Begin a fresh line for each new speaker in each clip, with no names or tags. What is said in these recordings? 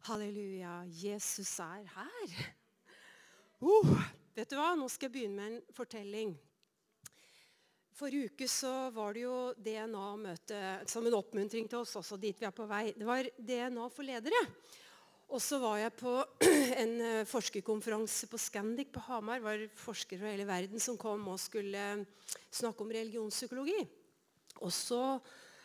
Halleluja, Jesus er her. Vet du hva? Nå skal jeg begynne med en fortelling. Forrige uke så var det jo DNA-møte som en oppmuntring til oss, også dit vi er på vei. Det var DNA for ledere. Og så var jeg på en forskerkonferanse på Scandic på Hamar. Det var forskere fra hele verden som kom og skulle snakke om religionspsykologi. Og så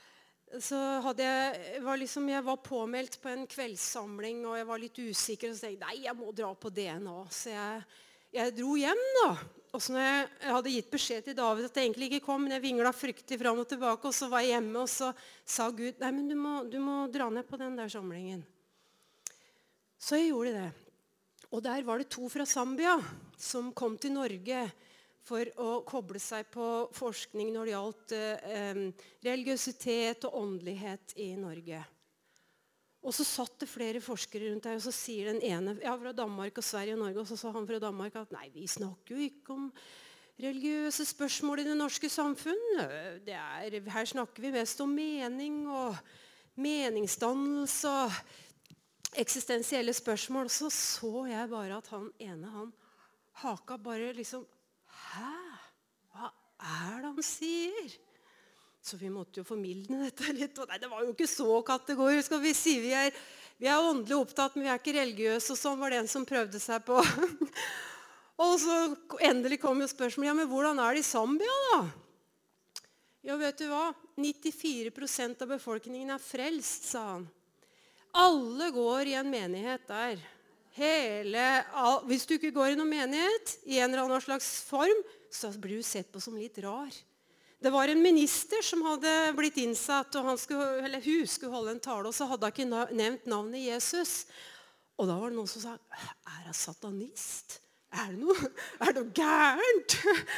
jeg var påmeldt på en kveldssamling, og jeg var litt usikker, og så tenkte jeg, nei, jeg må dra på DNA. Så jeg dro hjem da. Og så når jeg hadde gitt beskjed til David at jeg egentlig ikke kom, men jeg vinglet fryktig fram og tilbake, og så var jeg hjemme, og så sa Gud, nei, men du må dra ned på den der samlingen. Så jeg gjorde det. Og der var det 2 fra Zambia som kom til Norge for å koble seg på forskning når det gjaldt religiøsitet og åndelighet i Norge. Og så satt det flere forskere rundt der, og så sier den ene fra Danmark og Sverige og Norge, og så sa han fra Danmark at nei, vi snakker jo ikke om religiøse spørsmål i det norske samfunn. Her snakker vi mest om mening og meningsdannelse og eksistensielle spørsmål. Så jeg bare at han haka bare liksom, hæ? Hva det han sier? Så vi måtte jo formildne dette litt. Og nei, det var jo ikke så kategorisk. Skal vi si, vi er åndelig opptatt, men vi er ikke religiøse. Og sånn var det en som prøvde seg på. Og så endelig kom jo spørsmålet, ja, men hvordan er det i Zambia da? Ja, vet du hva? 94% av befolkningen er frelst, sa han. Alle går i en menighet der. Hvis du ikke går i noen menighet i en eller annen slags form, så blir du sett på som litt rar. Det var en minister som hadde blitt innsatt, og hun skulle holde en tale, og så hadde han ikke nevnt navnet Jesus. Og da var det noen som sa, det satanist? Er det noe gærent?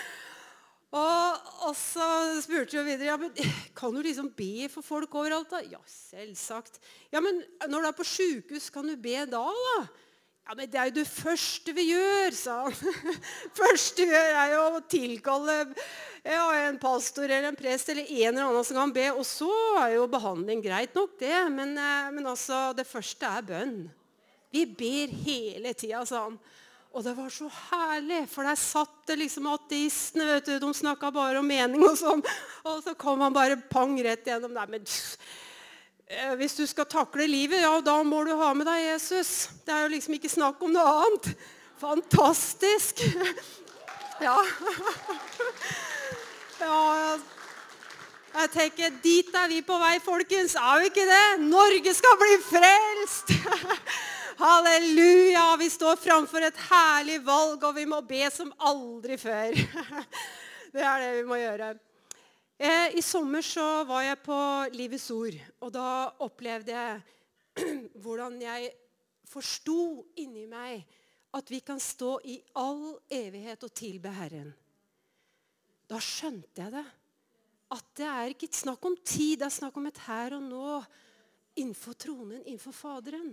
Og så spurte jeg videre, ja, men kan du liksom be for folk overalt da? Ja, selvsagt. Ja, men når du er på sykehus, kan du be da? Ja, men det er jo det første vi gjør, sa han. Første vi gjør er jo å tilkalle en pastor eller en prest eller en eller annen som kan be, og så er jo behandling greit nok det, men altså det første er bønn. Vi ber hele tiden, sa han. Og det var så herlig, for der satt det liksom ateistene, vet du, de snakket bare om mening og sånn, og så kom han bare pang rett gjennom, nei, men hvis du skal takle livet, ja, da må du ha med deg Jesus. Det er jo liksom ikke snakk om noe annet. Fantastisk. Ja. Ja, jeg tenker, dit er vi på vei, folkens, er vi ikke det? Norge skal bli frelst. Halleluja, vi står framfor et herlig valg, og vi må be som aldri før. Det er det vi må gjøre. I sommer så var jeg på Livets Ord, og da opplevde jeg hvordan jeg forstod inni meg at vi kan stå i all evighet og tilbe Herren. Da skjønte jeg det, at det er ikke et snakk om tid, det er snakk om et her og nå, innenfor tronen, innenfor Faderen.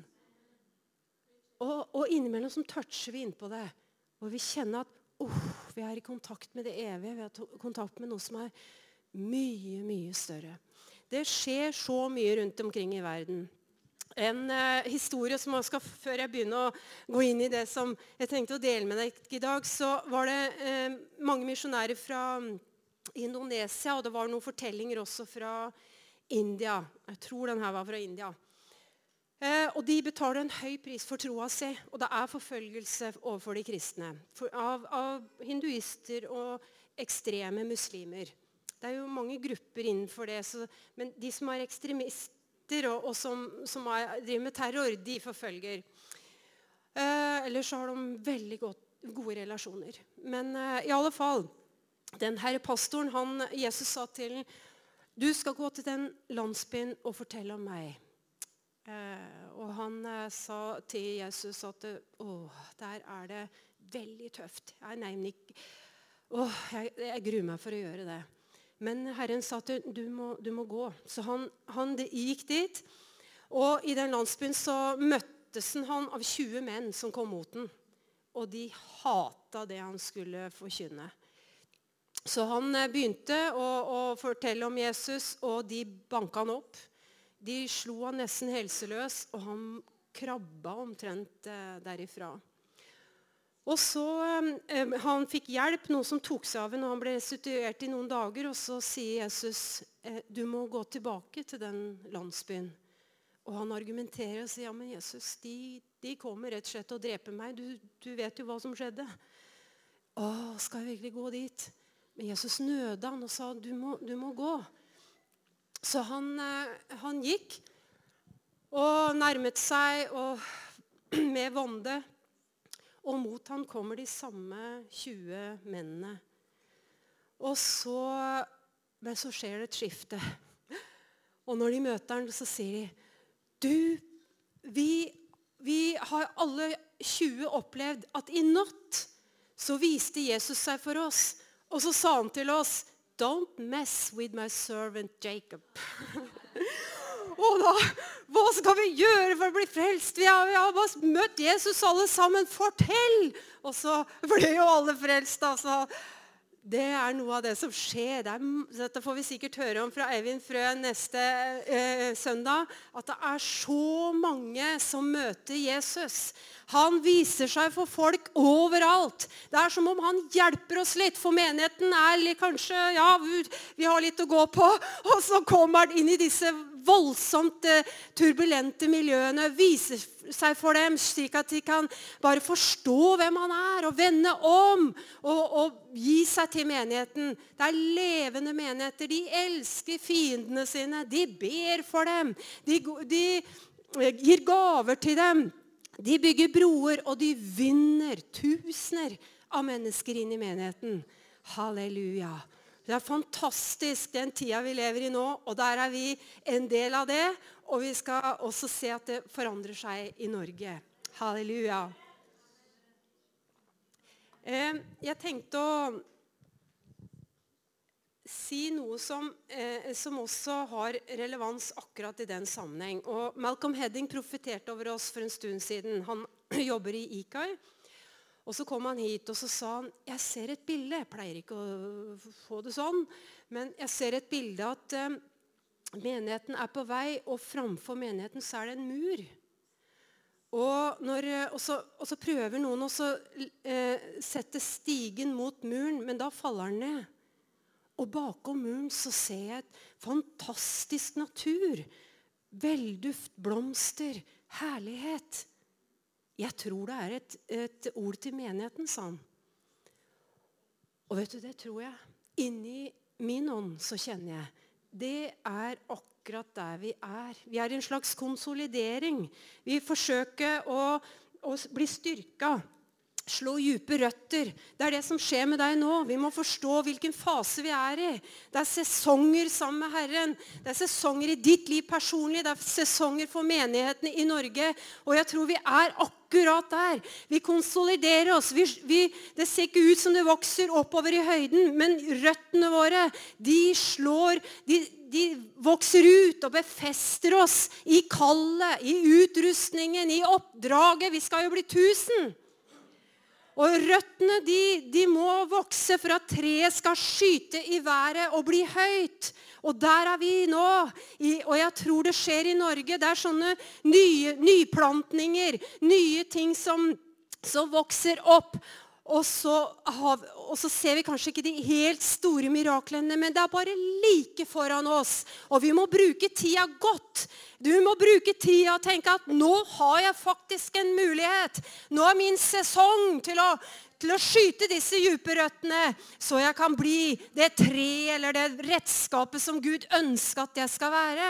Og innimellom som toucher vi inn på det, og vi kjenner at vi er i kontakt med det evige, vi er i kontakt med noe som er mye, mye større. Det skjer så mye rundt omkring i verden. En historie som jeg skal, før jeg begynner å gå inn i det som jeg tenkte å dele med deg i dag, så var det mange misjonærer fra Indonesia, og det var noen fortellinger også fra India. Jeg tror den her var fra India. Og de betaler en høy pris for troa si, og det er forfølgelse overfor de kristne, av hinduister og ekstreme muslimer. Det er jo mange grupper innenfor det, men de som er ekstremister og som driver med terror, de forfølger. Ellers så har de veldig gode relasjoner. Men i alle fall, den herre pastoren, Jesus sa til den, du skal gå til den landsbyen og fortelle om meg. Og han sa til Jesus at der er det veldig tøft. Jeg gruer meg for å gjøre det. Men Herren sa at du må gå. Så han gikk dit, og i den landsbyen så møttes han av 20 menn som kom mot den, og de hatet det han skulle forkynne. Så han begynte å fortelle om Jesus, og de banket han opp. De slo han nesten helseløs, og han krabba omtrent derifra. Og så han fikk hjelp, noe som tok seg av, når han ble restituert i noen dager, og så sier Jesus, du må gå tilbake til den landsbyen. Og han argumenterer og sier, ja, men Jesus, de kommer rett og slett til å drepe meg, du vet jo hva som skjedde. Skal jeg virkelig gå dit? Men Jesus nødde han og sa, du må gå. Så han gikk, og nærmet seg med vonde, og mot han kommer de samme 20 mennene. Men så skjer det et skifte. Og når de møter han, så sier de, vi har alle 20 opplevd at i natt så viste Jesus seg for oss. Og så sa han til oss, don't mess with my servant Jacob. Og da, hva skal vi gjøre for å bli frelst? Vi har bare møtt Jesus alle sammen, fortell! Og så ble jo alle frelst. Altså. Det noe av det som skjer. Dette får vi sikkert høre om fra Eivind Frø neste søndag, at det så mange som møter Jesus. Han viser seg for folk overalt. Det som om han hjelper oss litt, for menigheten kanskje, ja, vi har litt å gå på, og så kommer han inn i disse voldsomt turbulente miljøene, viser seg for dem, slik at de kan bare forstå hvem han og vende om, og gi seg til menigheten. Det levende menigheter, de elsker fiendene sine, de ber for dem, de gir gaver til dem, de bygger broer, og de vinner tusener av mennesker inn i menigheten. Halleluja. Det fantastisk, den tida vi lever i nå, og der vi en del av det, og vi skal også se at det forandrer seg i Norge. Halleluja. Jeg tenkte å si noe som også har relevans akkurat i den sammenheng. Og Malcolm Hedding profeterte over oss for en stund siden. Han jobber i IKAI. Og så kom han hit, og så sa han, jeg ser et bilde, jeg pleier ikke å få det sånn, men jeg ser et bilde at menigheten på vei, og framfor menigheten så det en mur. Og så prøver noen å sette stigen mot muren, men da faller den ned. Og bakom muren så ser jeg et fantastisk natur, velduft, blomster, herlighet. Jeg tror det et ord til menigheten, sa han. Og vet du, det tror jeg. Inni min ånd så kjenner jeg. Det akkurat der vi Vi i en slags konsolidering. Vi forsøker å bli styrket. Slå dype røtter. Det det som skjer med deg nå. Vi må forstå hvilken fase vi i. Det sesonger sammen med Herren. Det sesonger i ditt liv personlig. Det sesonger for menighetene i Norge. Og jeg tror vi akkurat der. Vi konsoliderer oss. Det ser ikke ut som det vokser oppover i høyden, men røttene våre, de vokser ut og befester oss i kallet, i utrustningen, i oppdraget. Vi skal jo bli 1000. Og røttene, de må vokse for at treet skal skyte i været og bli høyt. Og der vi nå. Og jeg tror det skjer i Norge. Det sånne nyplantninger, nye ting som vokser opp. Og så ser vi kanskje ikke de helt store miraklene, men det bare like foran oss. Og vi må bruke tida godt. Du må bruke tida og tenke at nå har jeg faktisk en mulighet. Nå min sesong til å skyte disse dype røttene, så jeg kan bli det tre eller det redskapet som Gud ønsker at jeg skal være.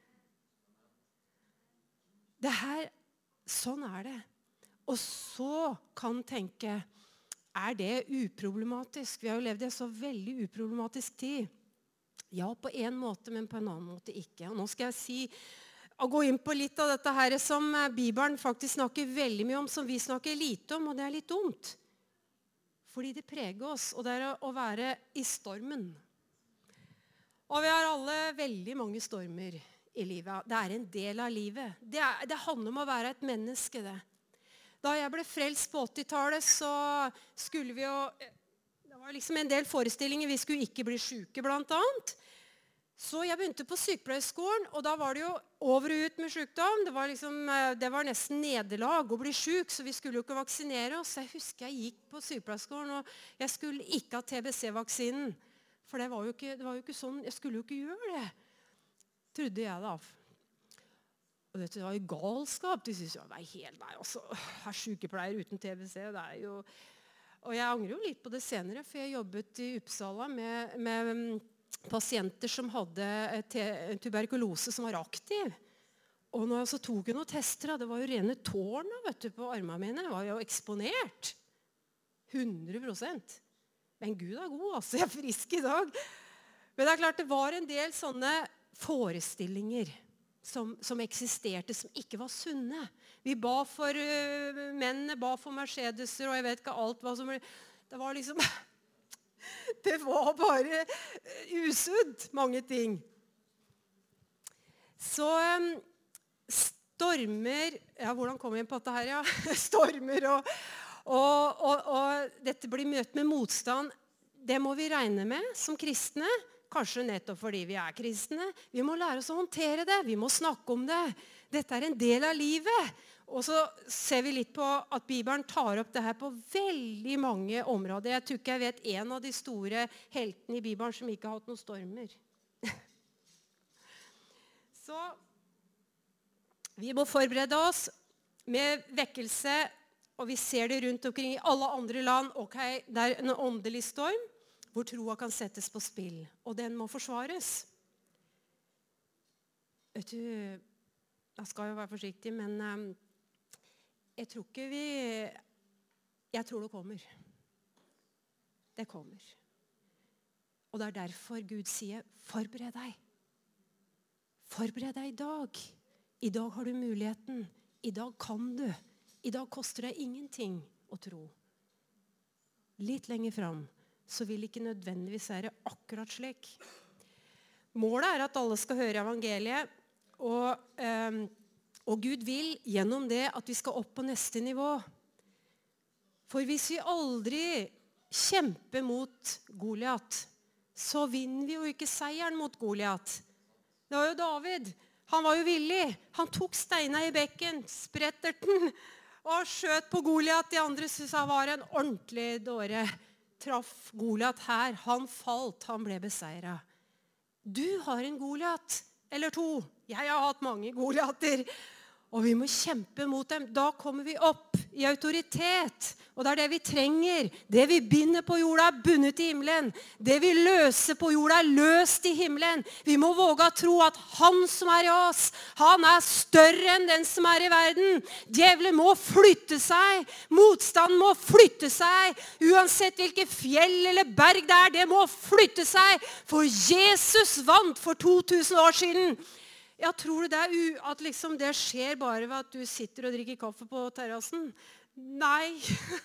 Sånn det. Og så kan tenke, det uproblematisk? Vi har jo levd i en så veldig uproblematisk tid. Ja, på en måte, men på en annen måte ikke. Og nå skal jeg gå inn på litt av dette her som Bibelen faktisk snakker veldig mye om, som vi snakker lite om, og det litt dumt. Fordi det preger oss, og det å være i stormen. Og vi har alle veldig mange stormer i livet. Det en del av livet. Det handler om å være et menneske, det. Da jeg ble frelst på 80-tallet, så skulle vi jo, det var liksom en del forestillinger, vi skulle ikke bli syke blant annet. Så jeg begynte på sykepleierskolen, og da var det jo over og ut med sykdom. Det var nesten nederlag å bli syk, så vi skulle jo ikke vaksinere oss. Jeg husker jeg gikk på sykepleierskolen, og jeg skulle ikke ha TBC-vaksinen. For det var jo ikke sånn, jeg skulle jo ikke gjøre det. Trodde jeg da. Og det var jo galskap. De synes jo, er sykepleier uten TBC, det er jo... Og jeg angrer jo litt på det senere, for jeg jobbet i Uppsala med pasienter som hadde tuberkulose som var aktiv. Og når jeg så tok noen tester, det var jo rene tårna på armene mine. Jeg var jo eksponert. 100%. Men Gud er god, altså. Jeg er frisk i dag. Men det er klart, det var en del sånne forestillinger som eksisterte, som ikke var sunne. Vi ba for mennene, ba for Mercedeser, og jeg vet ikke alt hva som... Det var liksom... Det var bare usudd, mange ting. Så stormer... Ja, hvordan kom jeg inn på dette her, ja? Stormer og dette blir møtt med motstand. Det må vi regne med som kristne. Kanskje nettopp fordi vi er kristne. Vi må lære oss å håndtere det. Vi må snakke om det. Dette er en del av livet. Og så ser vi litt på at Bibelen tar opp det her på veldig mange områder. Jeg tror ikke jeg vet en av de store heltene i Bibelen som ikke har hatt noen stormer. Så vi må forberede oss med vekkelse, og vi ser det rundt omkring i alle andre land. Ok, det er en åndelig storm hvor troa kan settes på spill, og den må forsvares. Vet du, jeg skal jo være forsiktig, men jeg tror ikke jeg tror det kommer. Det kommer. Og det er derfor Gud sier, forbered deg. Forbered deg i dag. I dag har du muligheten. I dag kan du. I dag koster det ingenting å tro. Litt lenger fram, så vil ikke nødvendigvis være akkurat slik. Målet er at alle skal høre evangeliet, og Gud vil gjennom det at vi skal opp på neste nivå. For hvis vi aldri kjemper mot Goliat, så vinner vi jo ikke seieren mot Goliat. Det var jo David. Han var jo villig. Han tok steina i bekken, spretter den, og skjøt på Goliat. De andre synes han var en ordentlig dåre. Traff Goliat her. Han falt, han ble beseiret. Du har en Goliat, eller to. Jeg har hatt mange Goliater. Og vi må kjempe mot dem. Da kommer vi opp i autoritet. Og det er det vi trenger. Det vi binder på jorda er bundet i himmelen. Det vi løser på jorda er løst i himmelen. Vi må våge å tro at han som er i oss, han er større enn den som er i verden. Djevelen må flytte seg. Motstanden må flytte seg. Uansett hvilke fjell eller berg det er, det må flytte seg. For Jesus vant for 2000 år siden. Jeg tror at liksom det skjer bare ved at du sitter og drikker kaffe på terrassen. Nei,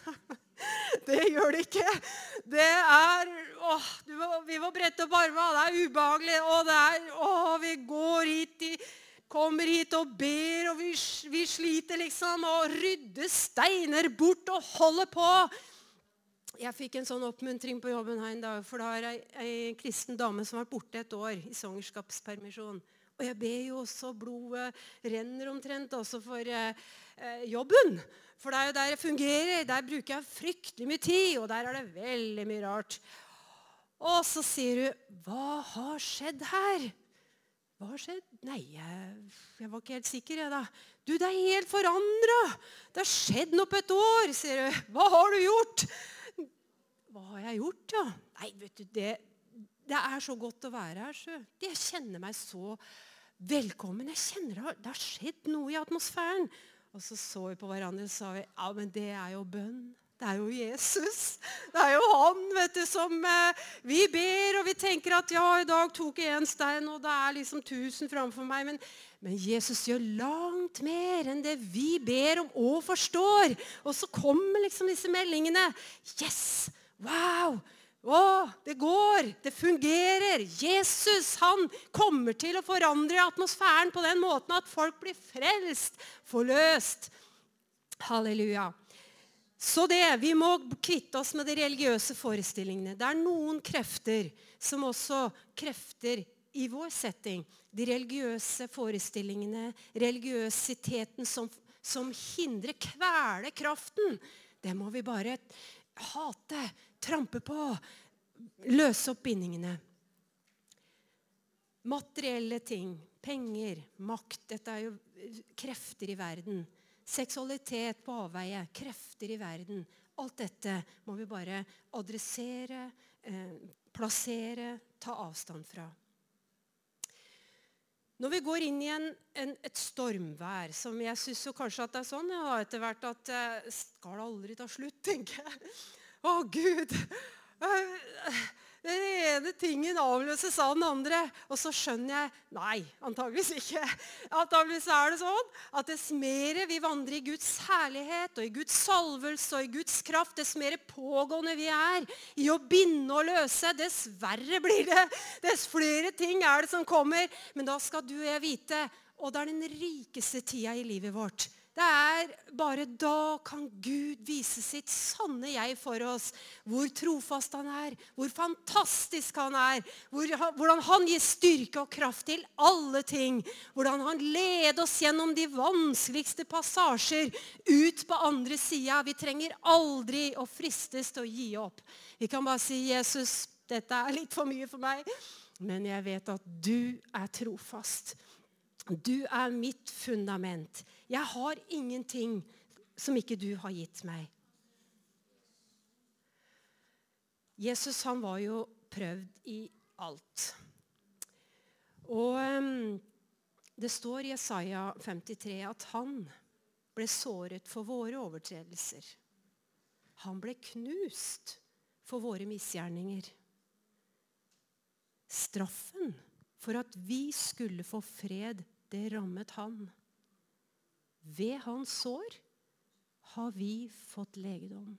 det gjør det ikke. Det er, vi må brette opp armene, det er ubehagelig, og vi går hit, kommer hit og ber, og vi sliter liksom, og rydder steiner bort og holder på. Jeg fikk en sånn oppmuntring på jobben her en dag, for da er en kristen dame som har vært borte et år i svangerskapspermisjon. Og jeg ber jo også, blodet renner omtrent også for jobben. For det er jo der jeg fungerer, der bruker jeg fryktelig mye tid, og der er det veldig mye rart. Og så sier du, hva har skjedd her? Hva har skjedd? Nei, jeg var ikke helt sikker jeg da. Du, det er helt forandret. Det har skjedd noe på et år, sier du. Hva har du gjort? Hva har jeg gjort, ja? Nei, vet du, det er så godt å være her, så. Jeg kjenner meg så velkommen. Jeg kjenner det har skjedd noe i atmosfæren. Og så vi på hverandre og sa vi, ja, men det er jo bønn. Det er jo Jesus. Det er jo han, vet du, som vi ber, og vi tenker at ja, i dag tok jeg en stein, og det er liksom 1000 framfor meg, men Jesus gjør langt mer enn det vi ber om og forstår. Og så kommer liksom disse meldingene. Yes! Wow! Det går, det fungerer. Jesus, han kommer til å forandre atmosfæren på den måten at folk blir frelst, forløst. Halleluja. Så vi må kvitte oss med de religiøse forestillingene. Det er noen krefter som også krefter i vår setting, de religiøse forestillingene, religiøsiteten som hindrer kvele kraften, det må vi bare hate, trampe på, løse opp bindingene. Materielle ting, penger, makt, dette er jo krefter i verden. Seksualitet på avveie, krefter i verden. Alt dette må vi bare adressere, plassere, ta avstand fra. Når vi går inn i et stormvær, som jeg synes jo kanskje at det er sånn, ja, etter hvert at skal det aldri ta slutt, tenker jeg. Å Gud, den ene tingen avløses av den andre, og så skjønner jeg, nei, antageligvis ikke. Antageligvis er det sånn at dess mer vi vandrer i Guds herlighet, og i Guds salvelse, og i Guds kraft, dess mer pågående vi er i å binde og løse, dess verre blir det. Dess flere ting er det som kommer, men da skal du og jeg vite, og det er den rikeste tida i livet vårt. Det er bare da kan Gud vise sitt sanne jeg for oss. Hvor trofast han er, hvor fantastisk han er, hvordan han gir styrke og kraft til alle ting. Hvordan han leder oss gjennom de vanskeligste passasjer ut på andre siden. Vi trenger aldri å fristes til å gi opp. Vi kan bare si, Jesus, dette er litt for mye for meg, men jeg vet at du er trofast. Du er mitt fundament. Jeg har ingenting som ikke du har gitt meg. Jesus, han var jo prøvd i alt. Og det står i Jesaja 53 at han ble såret for våre overtredelser. Han ble knust for våre misgjerninger. Straffen for at vi skulle få fred, det rammet han. Ved hans sår har vi fått legedom.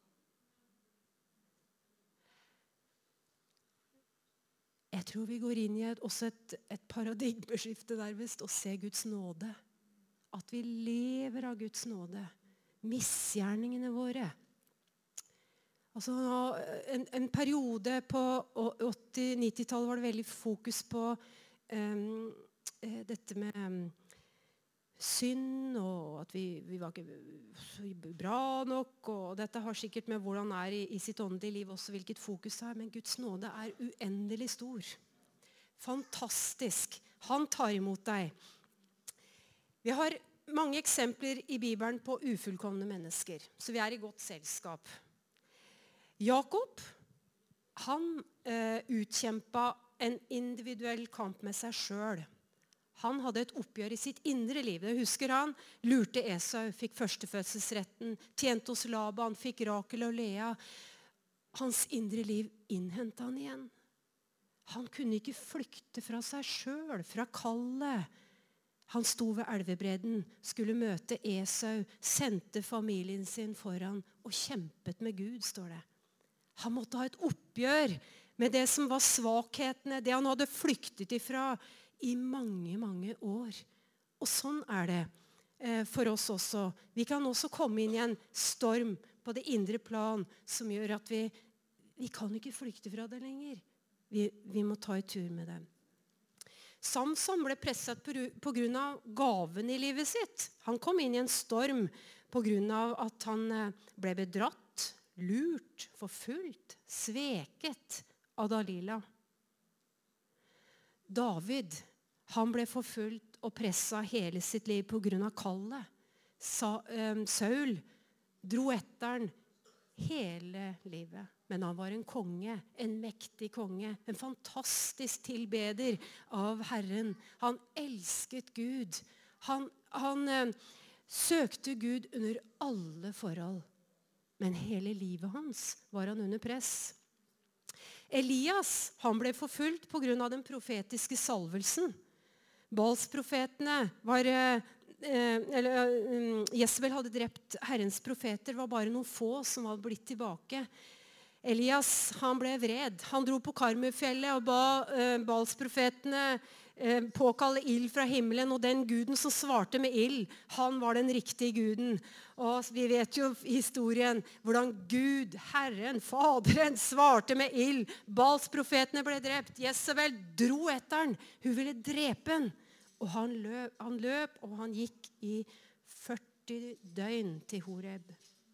Jeg tror vi går inn i også et paradigmeskifte nærmest, og ser Guds nåde. At vi lever av Guds nåde. Misgjerningene våre. Altså, en periode på 80-90-tallet var det veldig fokus på dette med synd, og at vi var ikke bra nok, og dette har sikkert med hvordan det er i sitt åndelige liv også, hvilket fokus det er, men Guds nåde er uendelig stor. Fantastisk. Han tar imot deg. Vi har mange eksempler i Bibelen på ufullkomne mennesker, så vi er i godt selskap. Jakob, han utkjempet en individuell kamp med seg selv. Han hadde et oppgjør i sitt indre liv. Det husker han. Lurte Esau, fikk førstefødselsretten. Tjente hos Laban, fikk Rakel og Lea. Hans indre liv innhentet han igjen. Han kunne ikke flykte fra seg selv, fra kallet. Han sto ved elvebredden, skulle møte Esau, sendte familien sin foran og kjempet med Gud, står det. Han måtte ha et oppgjør med det som var svakhetene, det han hadde flyktet ifra i mange, mange år. Og sånn er det for oss også. Vi kan også komme inn i en storm på det indre plan som gjør at vi kan ikke flykte fra det lenger. Vi må ta i tur med det. Samson ble presset på grunn av gaven i livet sitt. Han kom inn i en storm på grunn av at han ble bedratt, lurt, forfulgt, sveket av Dalila. David, han ble forfulgt og presset hele sitt liv på grunn av kallet. Saul dro etter han hele livet. Men han var en konge, en mektig konge, en fantastisk tilbeder av Herren. Han elsket Gud. Han søkte Gud under alle forhold. Men hele livet hans var han under press. Elias, han ble forfulgt på grunn av den profetiske salvelsen. Balsprofetene var, Jezebel hadde drept Herrens profeter, var bare noen få som hadde blitt tilbake. Elias, han ble vred. Han dro på Karmelfjellet og ba Balsprofetene påkalle ild fra himmelen, og den guden som svarte med ild, han var den riktige guden. Og vi vet jo historien, hvordan Gud, Herren, Faderen, svarte med ild. Balsprofetene ble drept. Jezebel dro etter han. Hun ville drepe han. Og han løp, og han gikk i 40 døgn til Horeb.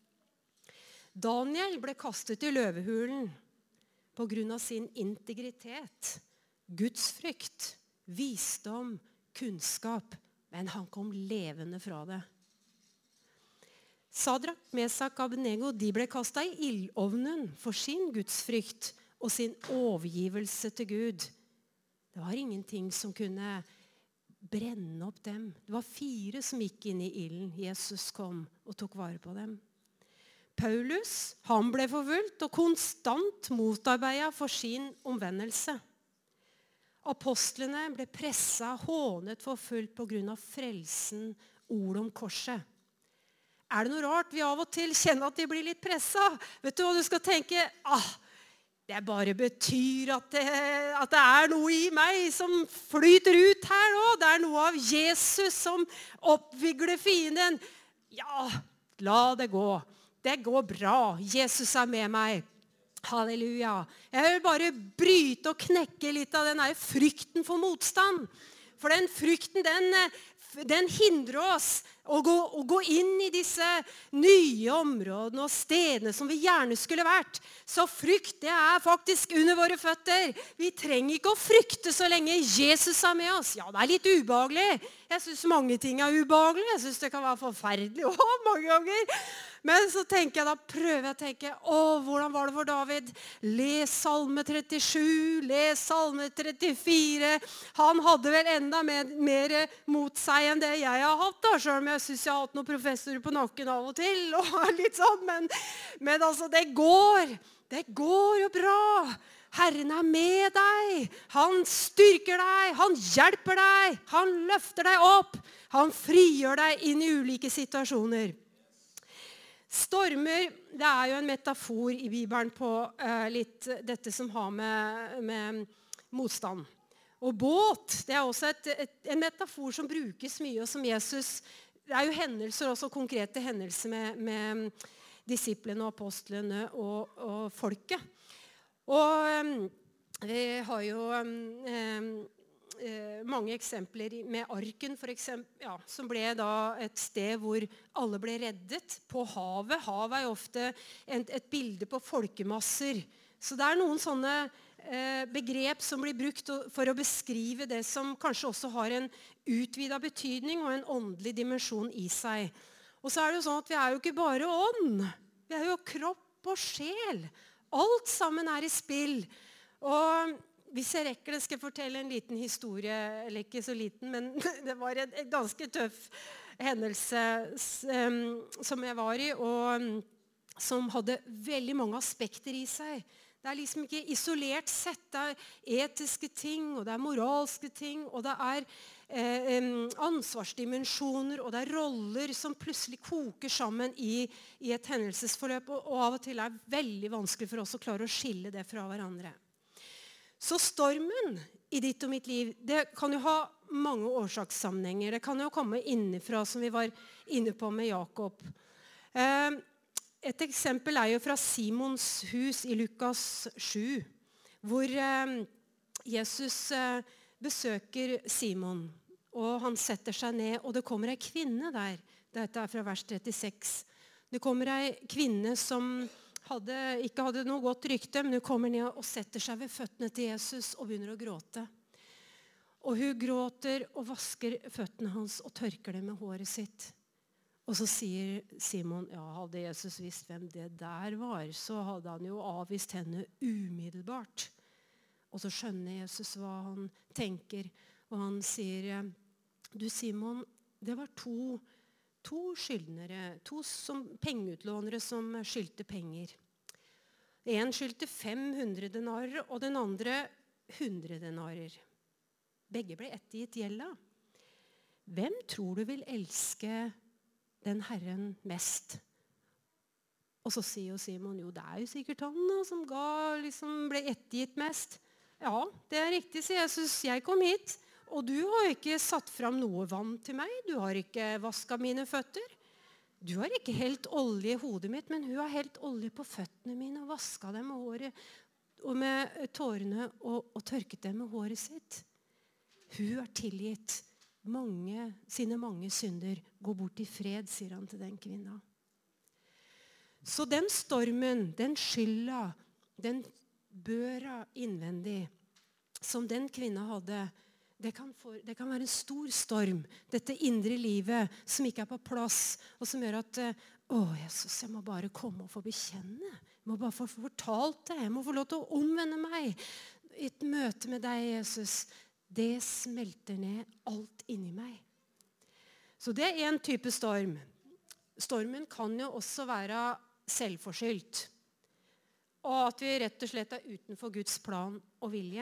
Daniel ble kastet i løvehulen på grunn av sin integritet, gudsfrykt, visdom, kunnskap, men han kom levende fra det. Sadrak, Mesak, Abednego, de ble kastet i ildovnen for sin gudsfrykt og sin overgivelse til Gud. Det var ingenting som kunne brenne opp dem. Det var 4 som gikk inn i ilden. Jesus kom og tok vare på dem. Paulus, han ble forfulgt og konstant motarbeidet for sin omvendelse. Apostlene ble presset, hånet, forfulgt på grunn av frelsen, ord om korset. Er det noe rart vi av og til kjenner at de blir litt presset? Vet du hva du skal tenke? Det bare betyr at det er noe i meg som flyter ut her nå. Det er noe av Jesus som oppvigler fienden. Ja, la det gå. Det går bra. Jesus er med meg. Halleluja. Jeg vil bare bryte og knekke litt av den frykten for motstand. For den frykten, den hindrer oss å gå inn i disse nye områdene og stedene som vi gjerne skulle vært. Så frykt, det er faktisk under våre føtter. Vi trenger ikke å frykte så lenge Jesus er med oss. Ja, det er litt ubehagelig. Jeg synes mange ting er ubehagelig. Jeg synes det kan være forferdelig mange ganger. Men så tenker jeg, da prøver jeg å tenke, hvordan var det for David? Les Salme 37, les Salme 34. Han hadde vel enda mer mot seg enn det jeg har hatt, da, selv om jeg synes jeg har hatt noen professorer på nakken av og til, og litt sånn, men altså, det går jo bra. Herren er med deg, han styrker deg, han hjelper deg, han løfter deg opp, han frigjør deg inn i ulike situasjoner. Stormer, det er jo en metafor i Bibelen på litt dette som har med motstand. Og båt, det er også en metafor som brukes mye, og som Jesus, det er jo hendelser, også konkrete hendelser med disiplene og apostlene og folket. Og vi har jo mange eksempler med arken, for eksempel, som ble da et sted hvor alle ble reddet. På havet. Havet er jo ofte et bilde på folkemasser. Så det er noen sånne begrep som blir brukt for å beskrive det som kanskje også har en utvidet betydning og en åndelig dimensjon i seg. Og så er det jo sånn at vi er jo ikke bare ånd. Vi er jo kropp og sjel. Alt sammen er i spill. Og hvis jeg rekker det, skal jeg fortelle en liten historie, eller ikke så liten, men det var en ganske tøff hendelse som jeg var i, og som hadde veldig mange aspekter i seg. Det er liksom ikke isolert sett, det er etiske ting, og det er moralske ting, og det er ansvarsdimensjoner, og det er roller som plutselig koker sammen i et hendelsesforløp, og av og til er veldig vanskelig for oss å klare å skille det fra hverandre. Så stormen i ditt og mitt liv, det kan jo ha mange årsakssammenhenger. Det kan jo komme innenfra, som vi var inne på med Jakob. Et eksempel er jo fra Simons hus i Lukas 7, hvor Jesus besøker Simon, og han setter seg ned, og det kommer en kvinne der. Dette er fra vers 36. Det kommer en kvinne som ikke hadde noe godt rykte, men hun kommer ned og setter seg ved føttene til Jesus og begynner å gråte. Og hun gråter og vasker føttene hans og tørker det med håret sitt. Og så sier Simon, hadde Jesus visst hvem det der var, så hadde han jo avvist henne umiddelbart. Og så skjønner Jesus hva han tenker, og han sier, du Simon, det var to skyldnere, to pengeutlånere som skyldte penger. En skyldte 500 denarer, og den andre 100 denarer. Begge ble ettergitt gjelda. Hvem tror du vil elske den Herren mest? Og så sier jo Simon, det er jo sikkert han da, som ble ettergitt mest. Ja, det er riktig, sier Jesus. Jeg kom hit, Og du har ikke satt fram noe vann til meg. Du har ikke vasket mine føtter. Du har ikke helt olje i hodet mitt, men hun har helt olje på føttene mine og vasket dem med håret, og med tårene og tørket dem med håret sitt. Hun har tilgitt sine mange synder. Gå bort i fred, sier han til den kvinna. Så den stormen, den skylda, den børa innvendig, som den kvinna hadde, det kan være en stor storm. Dette indre livet som ikke på plass, og som gjør at Jesus, jeg må bare komme og få bekjenne. Jeg må bare få fortalt det. Jeg må få lov til å omvende meg. I et møte med deg, Jesus, det smelter ned alt inni meg. Så det en type storm. Stormen kan jo også være selvforskyldt. Og at vi rett og slett utenfor Guds plan og vilje.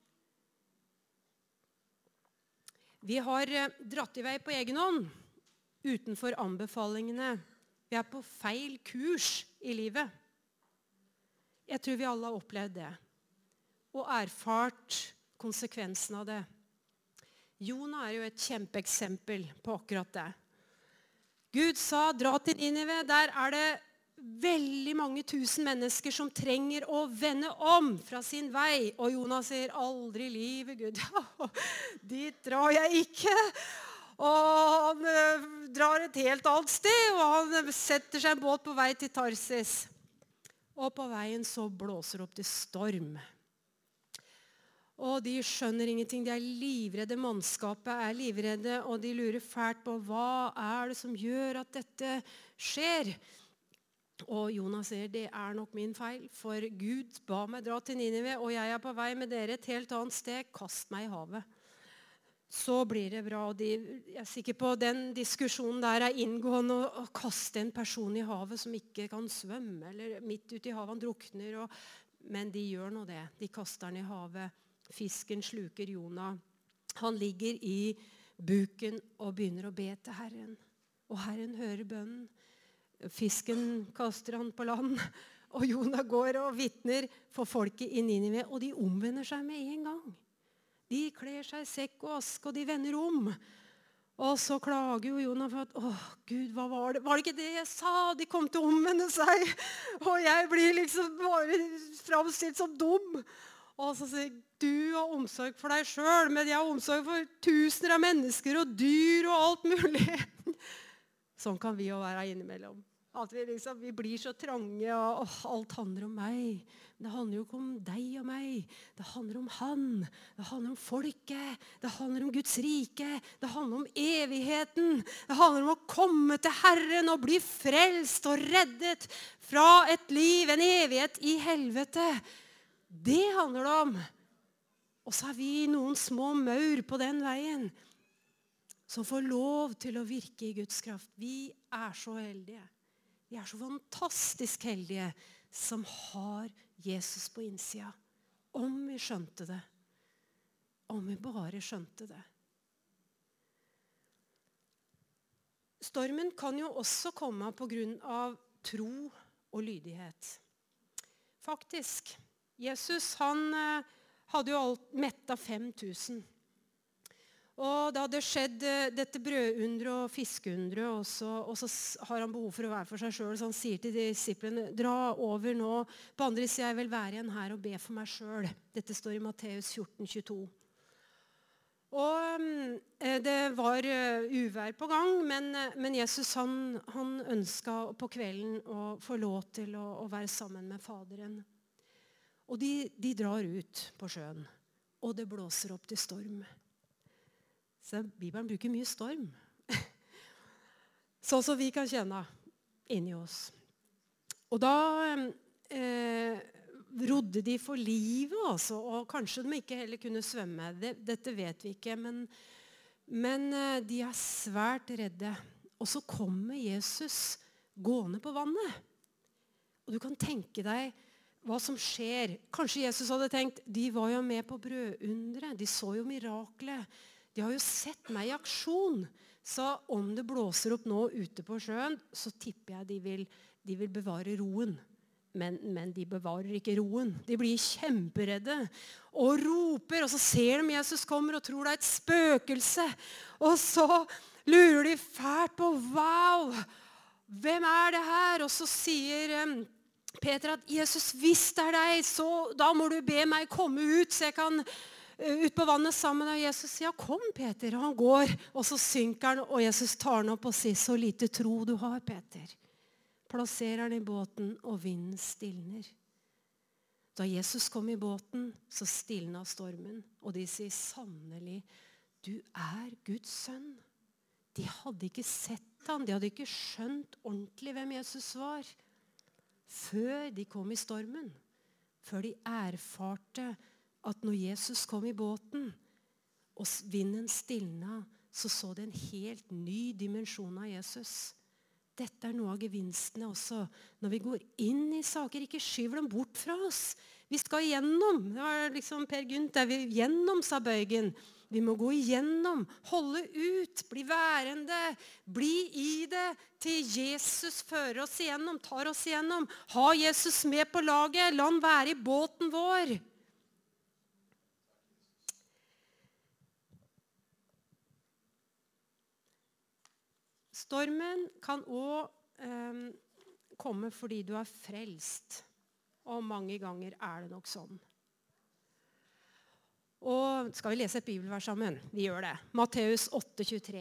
Vi har dratt i vei på egen hånd, utenfor anbefalingene. Vi på feil kurs i livet. Jeg tror vi alle har opplevd det, og erfart konsekvensen av det. Jonah jo et kjempeeksempel på akkurat det. Gud sa, dra til Ninive, der det veldig mange tusen mennesker som trenger å vende om fra sin vei. Og Jonas sier, aldri i livet, Gud. Dit drar jeg ikke. Og han drar et helt annet sted, og han setter seg en båt på vei til Tarsis. Og på veien så blåser opp til storm. Og de skjønner ingenting, de livredde, mannskapet livredde, og de lurer fælt på, hva det som gjør at dette skjer? Og Jonas sier, det nok min feil, for Gud ba meg dra til Ninive, og jeg på vei med dere et helt annet sted, kast meg i havet. Så blir det bra, og jeg sikker på den diskusjonen der inngående å kaste en person i havet som ikke kan svømme, eller midt ute i havet, han drukner, men de gjør nå det, de kaster han i havet. Fisken sluker Jonah. Han ligger i buken og begynner å be til Herren. Og Herren hører bønnen. Fisken kaster han på land, og Jonah går og vitner for folket i Ninive, og de omvender seg med en gang. De kler seg i sekk og ask, og de vender om. Og så klager jo Jonah for at, Gud, hva var det? Var det ikke det jeg sa? De kom til å omvende seg, og jeg blir liksom bare framstilt som dum. Og så sier du har omsorg for deg selv, men jeg har omsorg for tusener av mennesker og dyr og alt mulig. Sånn kan vi jo være innimellom. At vi blir så trange, og alt handler om meg. Det handler jo ikke om deg og meg. Det handler om han. Det handler om folket. Det handler om Guds rike. Det handler om evigheten. Det handler om å komme til Herren og bli frelst og reddet fra et liv, en evighet i helvete. Det handler det om. Og så vi noen små maur på den veien som får lov til å virke i Guds kraft. Vi så heldige. Vi så fantastisk heldige som har Jesus på innsida. Om vi skjønte det. Om vi bare skjønte det. Stormen kan jo også komme på grunn av tro og lydighet. Faktisk, Jesus han hadde jo mettet 5000. Og det hadde skjedd dette brødundre og fiskeundre, og så har han behov for å være for seg selv, så han sier til disiplene, dra over nå, på andre siden jeg vil være igjen her og be for meg selv. Dette står i Matteus 14:22. Og det var uvær på gang, men Jesus han ønsket på kvelden å få lov til å være sammen med Faderen. Og de drar ut på sjøen, og det blåser opp til storm. Så Bibelen bruker mye storm. Sånn som vi kan kjenne inni oss. Og da rodde de for livet, altså, og kanskje de ikke heller kunne svømme. Dette vet vi ikke, men de svært redde. Og så kommer Jesus gående på vannet. Og du kan tenke deg hva som skjer. Kanskje Jesus hadde tenkt, de var jo med på brødundre, de så jo miraklet. De har jo sett meg i aksjon, så om det blåser opp nå ute på sjøen, så tipper jeg de vil bevare roen. Men de bevarer ikke roen. De blir kjemperedde og roper, og så ser de Jesus kommer og tror det et spøkelse. Og så lurer de fælt på, wow, hvem det her? Og så sier Peter at Jesus, hvis det deg, så da må du be meg komme ut, så jeg kan ut på vannet sammen. Og Jesus sier, ja, kom Peter. Og han går, og så synker han, og Jesus tar han opp og sier, så lite tro du har, Peter. Plasserer han i båten, og vinden stilner. Da Jesus kom i båten, så stilnet stormen. Og de sier, sannelig, du Guds sønn. De hadde ikke sett han, de hadde ikke skjønt ordentlig hvem Jesus var. Før de kom i stormen. Før de erfarte at når Jesus kom i båten, og vinden stilnet, så det en helt ny dimensjon av Jesus. Dette noe av gevinstene også. Når vi går inn i saker, ikke skyver dem bort fra oss. Vi skal igjennom. Det var liksom Per Gynt, vi gjennom, sa Bøygen. Vi må gå igjennom, holde ut, bli værende, bli i det, til Jesus fører oss igjennom, tar oss igjennom. Ha Jesus med på laget, la han være i båten vår. Stormen kan også komme fordi du frelst, og mange ganger det nok sånn. Og skal vi lese et bibelvers sammen? Vi gjør det. Matteus 8:23.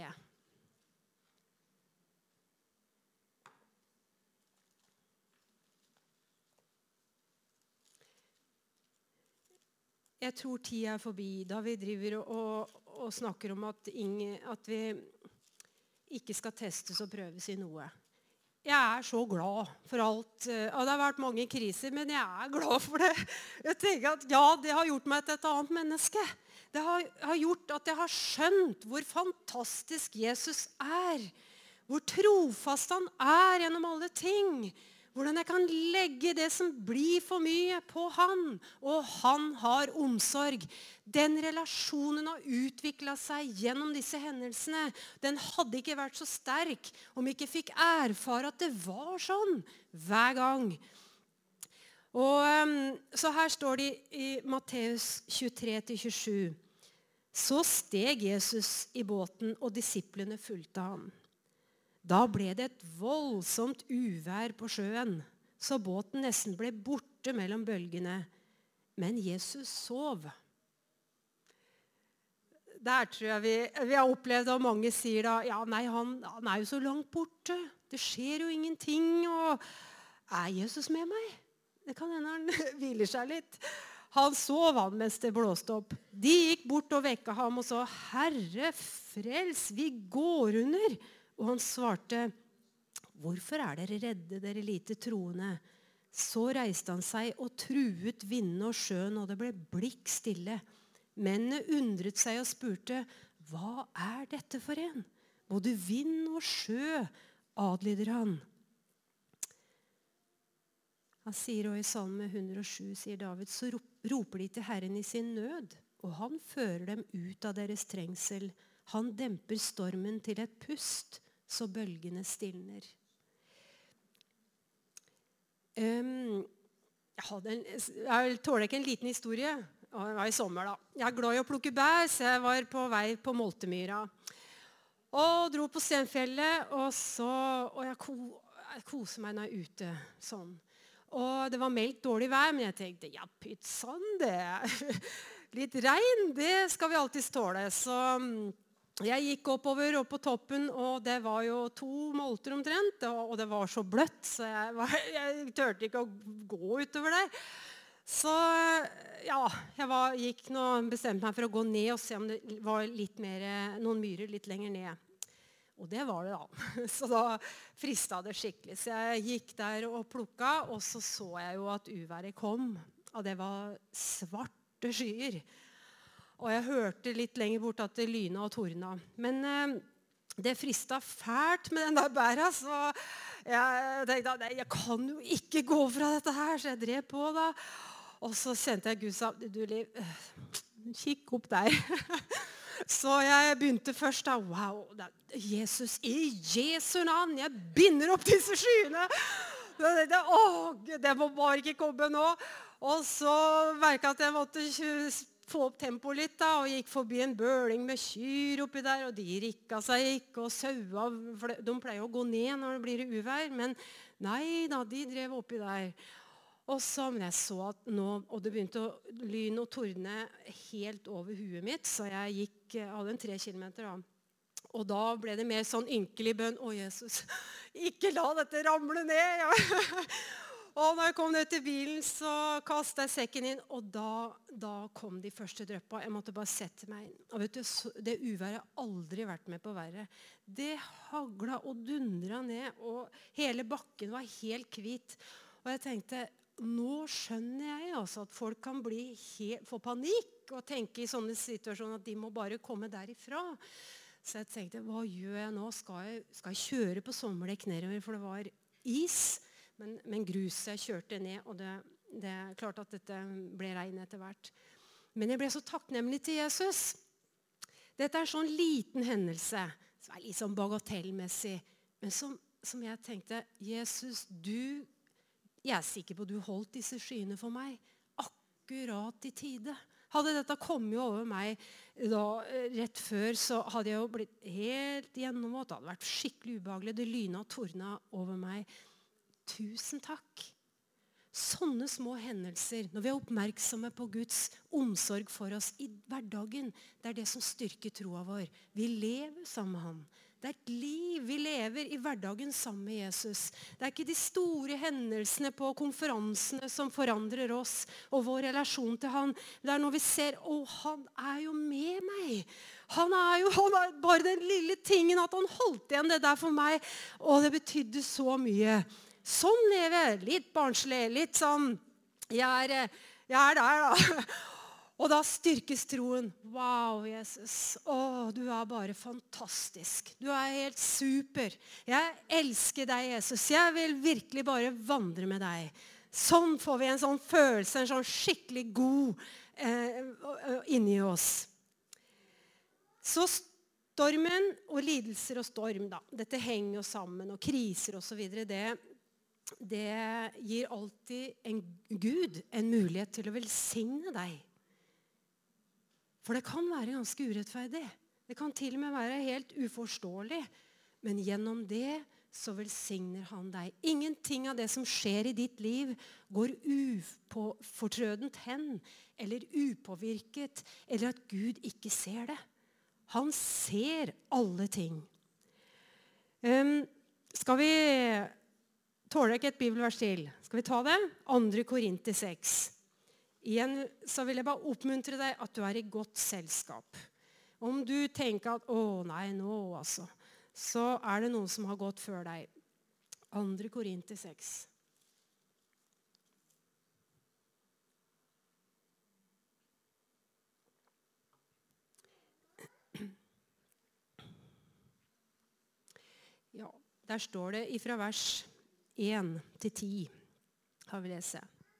Jeg tror tiden forbi, da vi driver og snakker om at vi ikke skal testes og prøves i noe. Jeg så glad for alt. Og det har vært mange kriser, men jeg glad for det. Jeg tenker at ja, det har gjort meg til et annet menneske. Det har gjort at jeg har skjønt hvor fantastisk Jesus hvor trofast han gjennom alle ting. Hvordan jeg kan legge det som blir for mye på han. Og han har omsorg. Den relasjonen har utviklet seg gjennom disse hendelsene. Den hadde ikke vært så sterk om vi ikke fikk erfare at det var sånn hver gang. Og så her står det i Matteus 23-27. Så steg Jesus i båten, og disiplene fulgte ham. Da ble det et voldsomt uvær på sjøen, så båten nesten ble borte mellom bølgene. Men Jesus sov. Der tror jeg vi har opplevd, og mange sier da, ja, nei, han jo så langt borte. Det skjer jo ingenting, og Jesus med meg? Det kan hende han hviler seg litt. Han sov mens det blåste opp. De gikk bort og vekket ham og sa, Herre, frels, vi går under. Og han svarte, hvorfor dere redde, dere lite troende? Så reiste han seg og truet vinden og sjøen, og det ble blikk stille. Mennene undret seg og spurte, hva dette for en? Både vind og sjø adlyder han. Han sier også i Salme 107, sier David, så roper de til Herren i sin nød, og han fører dem ut av deres trengsel. Han demper stormen til et pust, så bølgene stilner. Jeg tåler ikke en liten historie. Det var i sommer da. Jeg glad i å plukke bær, så jeg var på vei på Moltemyra. Og dro på Stenfjellet, og jeg koser meg når jeg ute sånn. Og det var meldt dårlig vær, men jeg tenkte, ja, pytsann, litt regn, det skal vi alltid tåle. Så jeg gikk oppover opp på toppen, og det var jo 2 molter omtrent, og det var så bløtt, så jeg tørte ikke å gå utover der. Så ja, jeg bestemte meg for å gå ned og se om det var noen myrer litt lenger ned. Og det var det da. Så da fristet det skikkelig. Så jeg gikk der og plukket, og så jeg jo at uværet kom, og det var svarte skyer. Og jeg hørte litt lenger bort at det lyna og torna. Men det fristet fælt med den der bæra, så jeg tenkte, jeg kan jo ikke gå fra dette her, så jeg drev på da. Og så kjente jeg Gud sa, du Liv, kikk opp der. Så jeg begynte først da, wow, Jesus, i Jesu navn, jeg binder opp disse skyene. Det må bare ikke komme nå. Og så merket jeg at jeg måtte få opp tempoet litt da, og gikk forbi en bøling med kyr oppi der, og de rikket seg ikke, og saua, for de pleier å gå ned når det blir uvær, men nei da, de drev oppi der. Og så, men jeg så at nå, og det begynte å lyne og tordne helt over huet mitt, så jeg hadde en 3 kilometer da. Og da ble det mer sånn ynkelig bønn, å Jesus, ikke la dette ramle ned. Ja. Og når jeg kom ned til bilen, så kastet jeg sekken inn, og da kom de første drøppa. Jeg måtte bare sette meg inn. Og vet du, det uværet har aldri vært med på verre. Det hagla og dundra ned, og hele bakken var helt hvit. Og jeg tenkte, nå skjønner jeg altså at folk kan få panikk og tenke i sånne situasjoner at de må bare komme derifra. Så jeg tenkte, hva gjør jeg nå? Skal jeg kjøre på sommerdekk nedover, for det var is? Men gruset kjørte ned, og det er klart at dette ble regn etter hvert. Men jeg ble så takknemlig til Jesus. Dette er sånn liten hendelse, som er litt sånn bagatellmessig, men som jeg tenkte, Jesus, jeg er sikker på at du holdt disse skyene for meg, akkurat i tide. Hadde dette kommet over meg da, rett før, så hadde jeg jo blitt helt gjennomvåt. Det hadde vært skikkelig ubehagelig, det lynet og tornet over meg. Tusen takk. Sånne små hendelser, når vi er oppmerksomme på Guds omsorg for oss i hverdagen, det er det som styrker troa vår. Vi lever sammen med han. Det er et liv vi lever i hverdagen sammen med Jesus. Det er ikke de store hendelsene på konferansene som forandrer oss og vår relasjon til han. Det er når vi ser, han er jo med meg. Han er bare den lille tingen at han holdt igjen det der for meg, og det betydde så mye. Sånn lever jeg, litt barnslig, litt sånn, jeg er der da. Og da styrkes troen. Wow, Jesus, du er bare fantastisk. Du er helt super. Jeg elsker deg, Jesus. Jeg vil virkelig bare vandre med deg. Sånn får vi en sånn følelse, en sånn skikkelig god inni oss. Så stormen og lidelser og storm da. Dette henger jo sammen, og kriser og så videre, det gir alltid en Gud en mulighet til å velsigne deg. For det kan være ganske urettferdig. Det kan til og med være helt uforståelig. Men gjennom det så velsigner han deg. Ingenting av det som skjer i ditt liv går ufortrødent hen, eller upåvirket, eller at Gud ikke ser det. Han ser alle ting. Skal vi tåler ikke et bibelvers til? Skal vi ta det? 2. Korinter 6. Igjen så vil jeg bare oppmuntre deg at du er i godt selskap. Om du tenker at, nei, nå altså, så er det noen som har gått før deg. 2. Korinter 6. Ja, der står det ifra vers 1-10, har vi lese.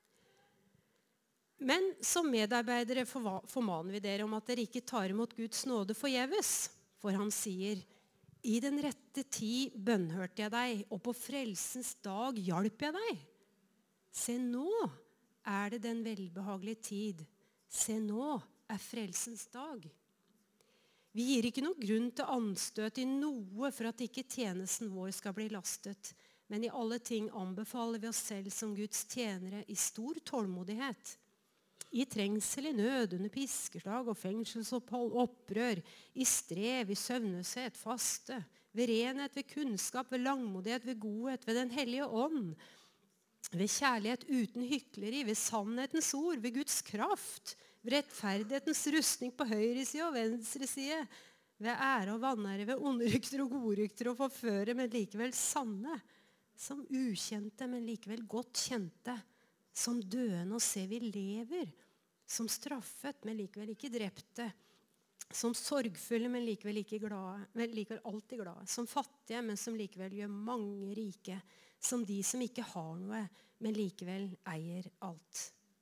Men som medarbeidere formaner vi dere om at dere ikke tar imot Guds nåde forgjeves. For han sier, i den rette tid bønnhørte jeg deg, og på frelsens dag hjalp jeg deg. Se, nå er det den velbehagelige tid. Se, nå er frelsens dag. Vi gir ikke noe grunn til anstøt i noe for at ikke tjenesten vår skal bli lastet. Men i alle ting anbefaler vi oss selv som Guds tjenere i stor tålmodighet. I trengsel, i nød, under piskeslag og fengselsopphold, opprør, i strev, i søvnløshet, faste, ved renhet, ved kunnskap, ved langmodighet, ved godhet, ved den hellige ånd, ved kjærlighet uten hykleri, ved sannhetens ord, ved Guds kraft, ved rettferdighetens rustning på høyre side og venstre side, ved ære og vanære, ved onde rykter og gode rykter og forføre, men likevel sanne, som ukjente, men likevel godt kjente, som døende og se vi lever, som straffet, men likevel ikke drepte, som sorgfulle, men likevel ikke glade, men likevel alltid glade, som fattige, men som likevel gjør mange rike, som de som ikke har noe, men likevel eier alt.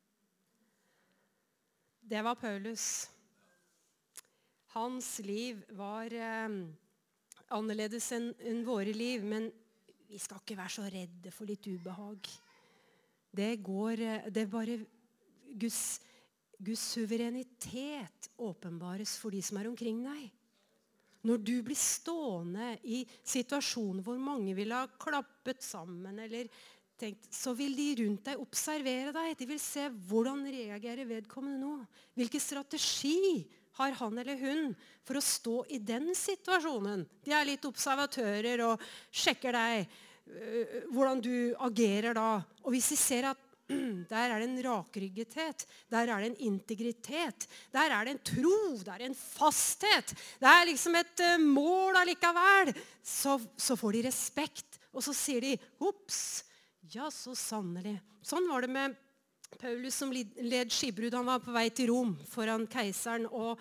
Det var Paulus. Hans liv var annerledes enn våre liv, men vi skal ikke være så redde for litt ubehag. Det er bare Guds suverenitet åpenbares for de som omkring deg. Når du blir stående i situasjoner hvor mange vil ha klappet sammen eller tenkt, så vil de rundt deg observere deg. De vil se hvordan reagerer vedkommende nå. Hvilken strategi har han eller hun for å stå i den situasjonen? De er litt observatører og sjekker deg, hvordan du agerer da. Og hvis de ser at der er det en rakryggethet, der er det en integritet, der er det en tro, der er det en fasthet, det er liksom et mål allikevel, så får de respekt, og så sier de, «Ups, ja, så sannelig». Sånn var det med Paulus som led skipbrud. Han var på vei til Rom foran keiseren, og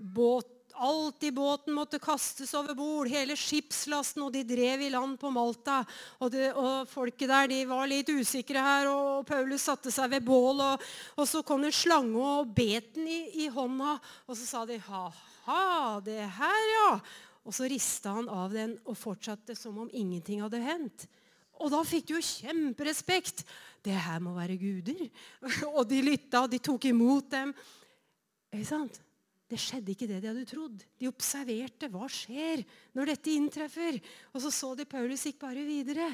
alt i båten måtte kastes over bord, hele skipslasten, og de drev i land på Malta. Og folket der, de var litt usikre her, og Paulus satte seg ved bål, og så kom det en slange og bet den i hånda, og så sa de, «Haha, det her, ja!» Og så ristet han av den og fortsatte som om ingenting hadde hendt. Og da fikk de jo kjemperespekt. Det her må være guder. Og de lyttet, og de tok imot dem. Ikke sant? Det skjedde ikke det de hadde trodd. De observerte, hva skjer når dette inntreffer? Og så de Paulus gikk bare videre.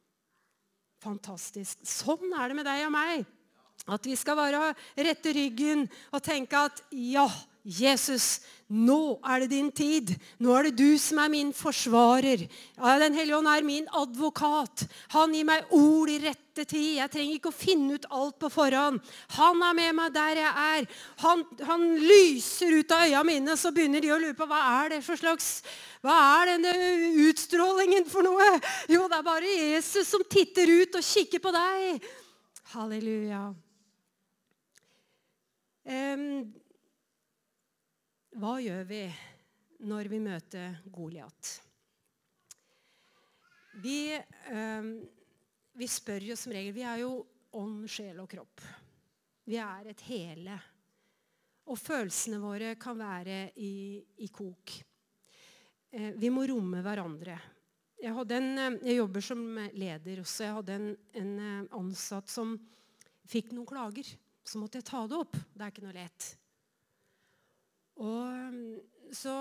Fantastisk. Sånn er det med deg og meg. At vi skal bare rette ryggen og tenke at ja, Jesus, nå er det din tid. Nå er det du som er min forsvarer. Ja, Den hellige ånd er min advokat. Han gir meg ord i rette tid. Jeg trenger ikke å finne ut alt på forhånd. Han er med meg der jeg er. Han lyser ut av øynene mine, så begynner de å lure på hva er det for slags, hva er denne utstrålingen for noe? Jo, det er bare Jesus som titter ut og kikker på deg. Halleluja. Hva gjør vi når vi møter Goliat? Vi spør jo som regel, vi er jo ånd, sjel og kropp. Vi er et hele. Og følelsene våre kan være i kok. Vi må romme hverandre. Jeg jobber som leder også. Jeg hadde en ansatt som fikk noen klager. Så måtte jeg ta det opp. Det er ikke noe lett. Og så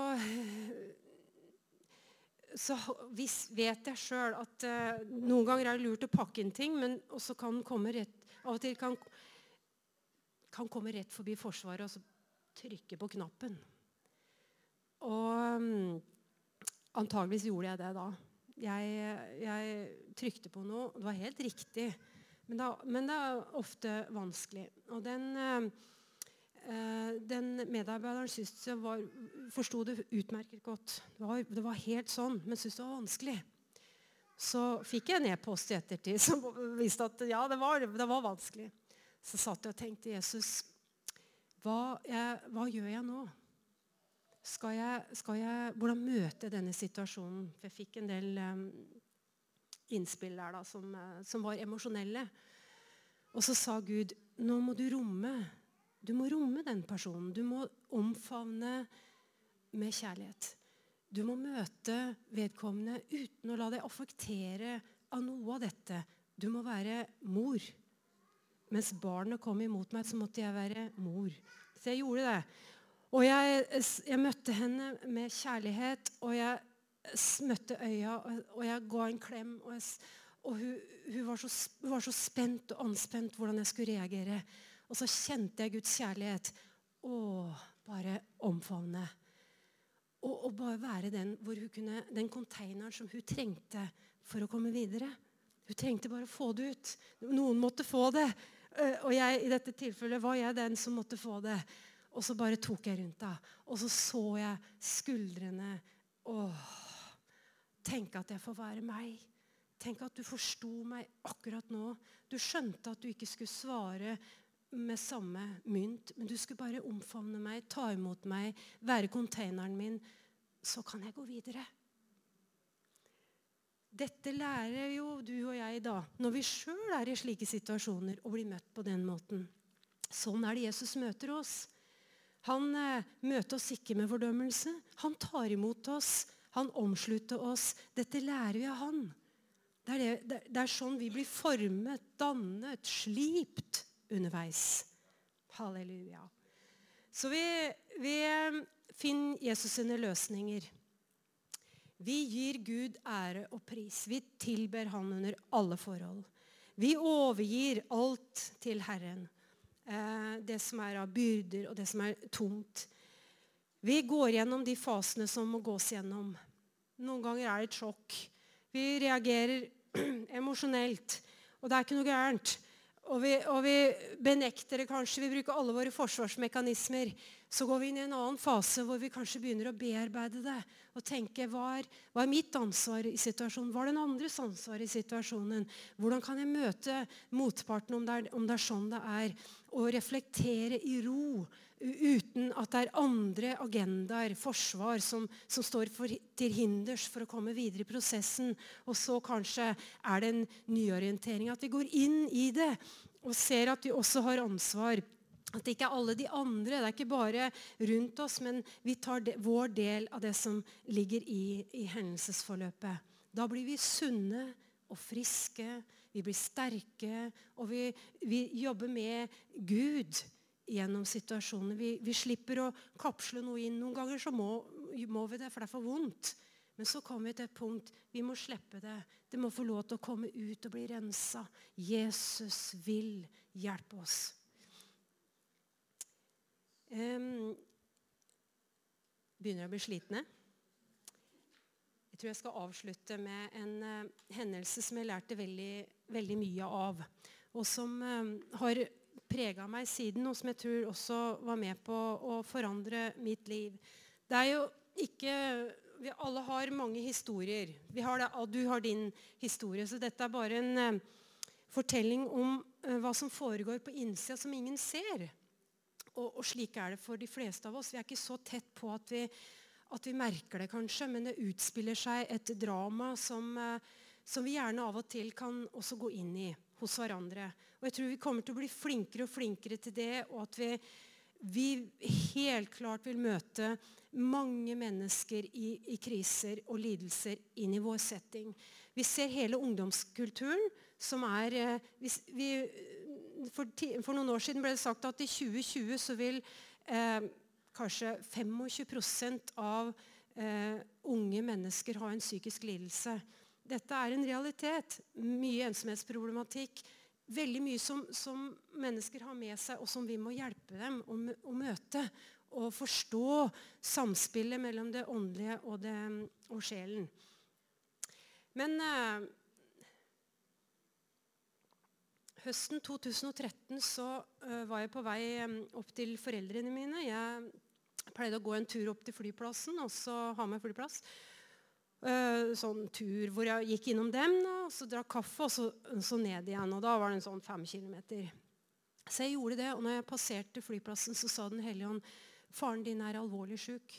vet jeg selv at noen ganger er det lurt å pakke inn ting, men også kan komme av og til kan komme rett forbi forsvaret og så trykke på knappen. Og antageligvis gjorde jeg det da. Jeg trykte på noe, det var helt riktig, men det er ofte vanskelig. Og den medarbeideren syntes jeg forstod det utmerket godt. Det var helt sånn, men syntes det var vanskelig. Så fikk jeg en e-post i ettertid som viste at ja, det var vanskelig. Så satt jeg og tenkte, Jesus, hva gjør jeg nå? Hvordan møte jeg denne situasjonen? For jeg fikk en del innspill der da, som var emosjonelle. Og så sa Gud, nå må du romme den personen. Du må omfavne med kjærlighet. Du må møte vedkommende uten å la deg affektere av noe av dette. Du må være mor. Mens barnet kom imot meg, så måtte jeg være mor. Så jeg gjorde det. Og jeg møtte henne med kjærlighet, og jeg møtte øya, og jeg ga en klem, og hun var så spent og anspent hvordan jeg skulle reagere. Og så kjente jeg Guds kjærlighet. Bare omfavne. Og bare være den containeren som hun trengte for å komme videre. Hun trengte bare å få det ut. Noen måtte få det. Og i dette tilfellet var jeg den som måtte få det. Og så bare tok jeg rundt da. Og så jeg skuldrene. Tenk at jeg får være meg. Tenk at du forstod meg akkurat nå. Du skjønte at du ikke skulle svare med samme mynt, men du skulle bare omfavne meg, ta imot meg, være containeren min, så kan jeg gå videre. Dette lærer jo du og jeg da, når vi selv er i slike situasjoner og blir møtt på den måten. Sånn er det Jesus møter oss. Han møter oss ikke med fordømmelse. Han tar imot oss. Han omslutter oss. Dette lærer vi av han. Det sånn vi blir formet, dannet, slipt underveis. Halleluja. Så vi finner Jesus sine løsninger. Vi gir Gud ære og pris. Vi tilber han under alle forhold. Vi overgir alt til Herren. Det som av byrder og det som tungt. Vi går gjennom de fasene som må gås gjennom. Noen ganger det et sjokk. Vi reagerer emosjonelt, og det ikke noe gærent. Og vi benekter det kanskje, vi bruker alle våre forsvarsmekanismer. Så går vi inn i en annen fase hvor vi kanskje begynner å bearbeide det. Og tenke, hva mitt ansvar i situasjonen? Hva den andres ansvar i situasjonen? Hvordan kan jeg møte motparten om det sånn det Og reflektere i ro, uten at det andre agendaer, forsvar, som står til hinders for å komme videre i prosessen. Og så kanskje det en nyorientering, at vi går inn i det og ser at vi også har ansvar. At det ikke alle de andre, det ikke bare rundt oss, men vi tar vår del av det som ligger i hendelsesforløpet. Da blir vi sunne og friske, vi blir sterke, og vi jobber med Gud gjennom situasjonen. Vi slipper å kapsle noe inn. Noen ganger så må vi det, for det for vondt. Men så kommer vi til et punkt, vi må slippe det. Det må få lov til å komme ut og bli renset. Jesus vil hjelpe oss. Begynner å bli slitne. Jeg tror jeg skal avslutte med en hendelse som jeg lærte veldig, veldig mye av, og som har preget meg siden, og som jeg tror også var med på å forandre mitt liv. Det jo ikke, vi alle har mange historier. Vi har det, og du har din historie, så dette bare en fortelling om hva som foregår på innsida som ingen ser. Og slik det for de fleste av oss. Vi ikke så tett på at vi merker det kanskje, men det utspiller seg et drama som vi gjerne av og til kan også gå inn i hos hverandre. Og jeg tror vi kommer til å bli flinkere og flinkere til det, og at vi helt klart vil møte mange mennesker i kriser og lidelser inn i vår setting. Vi ser hele ungdomskulturen som for noen år siden ble det sagt at i 2020 så vil kanskje 25% av unge mennesker ha en psykisk lidelse. Dette en realitet. Mye ensomhetsproblematikk. Veldig mye som mennesker har med seg, og som vi må hjelpe dem å møte. Og forstå samspillet mellom det åndelige og sjelen. Men høsten 2013 så var jeg på vei opp til foreldrene mine. Jeg pleide å gå en tur opp til flyplassen, og så ha med flyplass. Sånn tur hvor jeg gikk innom dem, og så drakk kaffe, og så ned igjen. Og da var det en sånn 5 kilometer. Så jeg gjorde det, og når jeg passerte flyplassen, så sa Den hellige ånd, faren din alvorlig syk.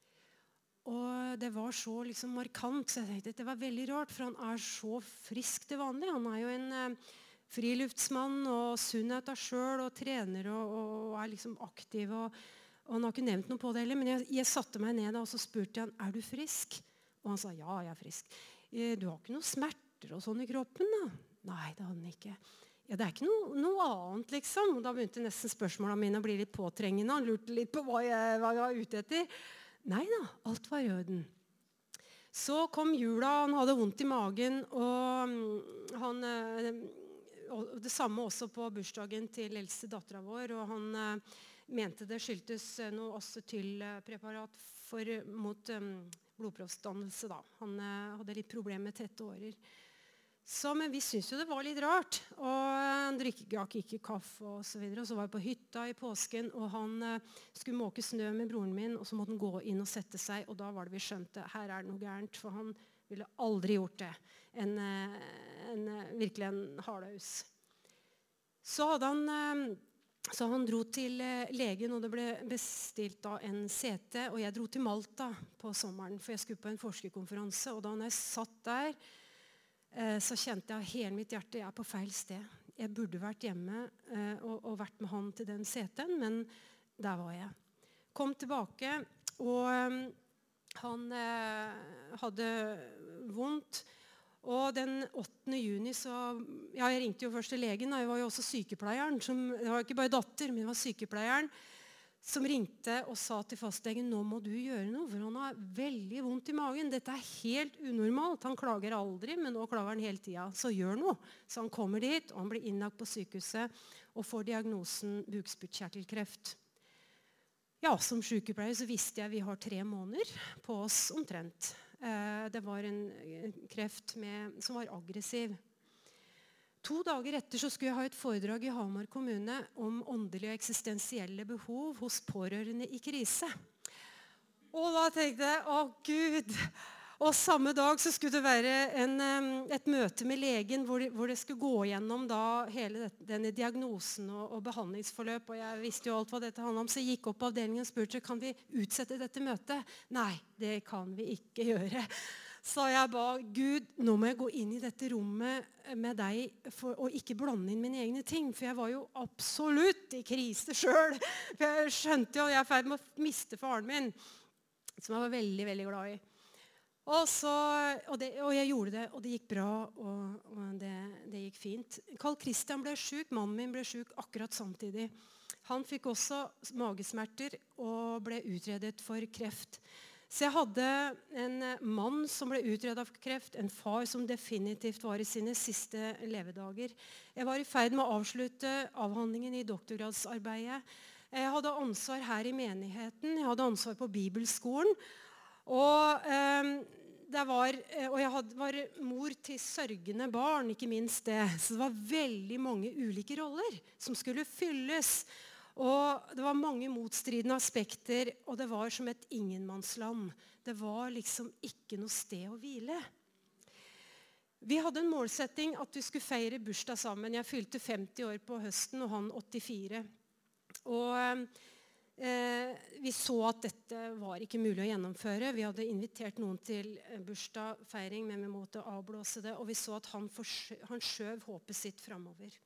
Og det var så liksom markant, så jeg tenkte at det var veldig rart, for han så frisk til vanlig. Han jo en friluftsmann og sunnhet av selv, og trener og liksom aktiv, og han har ikke nevnt noe på det heller, men jeg satte meg ned og så spurte han, du frisk? Og han sa, ja, jeg frisk. Du har ikke noen smerter og sånn i kroppen da? Nei, det hadde han ikke. Ja, det ikke noe annet liksom. Og da begynte nesten spørsmålene mine å bli litt påtrengende. Han lurte litt på hva jeg var ute etter. Nei da, alt var i orden. Så kom jula, han hadde vondt i magen, og det samme også på bursdagen til eldste datteren vår, og han mente det skyldtes noe acetylpreparat mot blodproppsdannelse da. Han hadde litt problemer med tette årer. Men vi syntes jo det var litt rart, og han drakk ikke kaffe og så videre. Og så var jeg på hytta i påsken, og han skulle måke snø med broren min, og så måtte han gå inn og sette seg, og da var det vi skjønte, her det noe gærent, for han ville aldri gjort det. Virkelig en hardhaus. Så han dro til legen, og det ble bestilt da en CT, og jeg dro til Malta på sommeren, for jeg skulle på en forskerkonferanse, og da når jeg satt der, så kjente jeg hele mitt hjerte, jeg på feil sted. Jeg burde vært hjemme og vært med han til den CT-en, men der var jeg. Kom tilbake, og han hadde vondt, Og den 8. juni jeg ringte jo først til legen, jeg var jo også sykepleieren, det var ikke bare datter, men det var sykepleieren, som ringte og sa til fastlegen, nå må du gjøre noe, for han har veldig vondt i magen. Dette er helt unormalt. Han klager aldri, men nå klager han hele tiden. Så gjør noe. Så han kommer dit, og han blir innlagt på sykehuset og får diagnosen bukspyttkjertelkreft. Ja, som sykepleier så visste jeg vi har 3 måneder på oss omtrent. Det var en kreft som var aggressiv. 2 dager etter så skulle jeg ha et foredrag i Hamar kommune om åndelige og eksistensielle behov hos pårørende i krise. Og da tenkte jeg, å Gud! Og samme dag så skulle det være et møte med legen hvor det skulle gå gjennom da hele denne diagnosen og behandlingsforløp. Og jeg visste jo alt hva dette handlet om, så jeg gikk opp på avdelingen og spurte, kan vi utsette dette møtet? Nei, det kan vi ikke gjøre. Så jeg ba, Gud, nå må jeg gå inn i dette rommet med deg og ikke blande inn mine egne ting. For jeg var jo absolutt i krise selv. For jeg skjønte jo, jeg er i ferd med å miste faren min, som jeg var veldig, veldig glad i. Og jeg gjorde det, og det gikk bra, og det gikk fint. Carl Christian ble syk, mannen min ble syk akkurat samtidig. Han fikk også magesmerter og ble utredet for kreft. Så jeg hadde en mann som ble utredet for kreft, en far som definitivt var i sine siste levedager. Jeg var i ferd med å avslutte avhandlingen i doktorgradsarbeidet. Jeg hadde ansvar her i menigheten, jeg hadde ansvar på bibelskolen, og jeg var mor til sørgende barn, ikke minst det. Så det var veldig mange ulike roller som skulle fylles. Og det var mange motstridende aspekter, og det var som et ingenmannsland. Det var liksom ikke noe sted å hvile. Vi hadde en målsetting at vi skulle feire bursdag sammen. Jeg fylte 50 år på høsten, og han 84. Og vi så at dette var ikke mulig å gjennomføre. Vi hadde invitert noen til bursdagsfeiring, men vi måtte avblåse det. Og vi så at han skjøv håpet sitt fremover.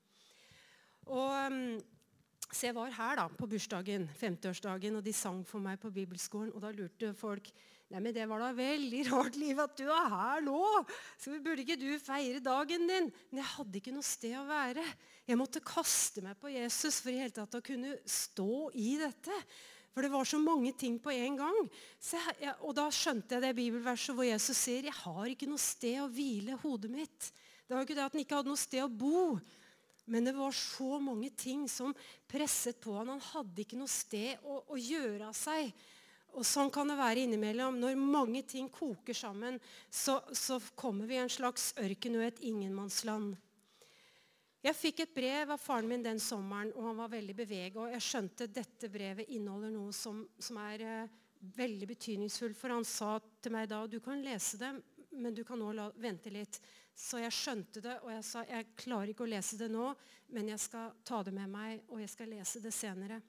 Så jeg var her da, på bursdagen, 50-årsdagen, og de sang for meg på bibelskolen, og da lurte folk, nei, men det var da veldig rart, Liv, at du er her nå. Så burde ikke du feire dagen din? Men jeg hadde ikke noe sted å være. Jeg måtte kaste meg på Jesus for i hele tatt å kunne stå i dette. For det var så mange ting på en gang. Og da skjønte jeg det bibelverset hvor Jesus sier, jeg har ikke noe sted å hvile hodet mitt. Det var ikke det at han ikke hadde noe sted å bo. Men det var så mange ting som presset på han. Han hadde ikke noe sted å gjøre av seg. Og sånn kan det være innimellom. Når mange ting koker sammen, så kommer vi i en slags ørken og et ingenmannsland. Jeg fikk et brev av faren min den sommeren, og han var veldig beveget. Og jeg skjønte at dette brevet inneholder noe som er veldig betydningsfullt. For han sa til meg da, du kan lese det, men du kan nå vente litt. Så jeg skjønte det, og jeg sa, jeg klarer ikke å lese det nå, men jeg skal ta det med meg, og jeg skal lese det senere.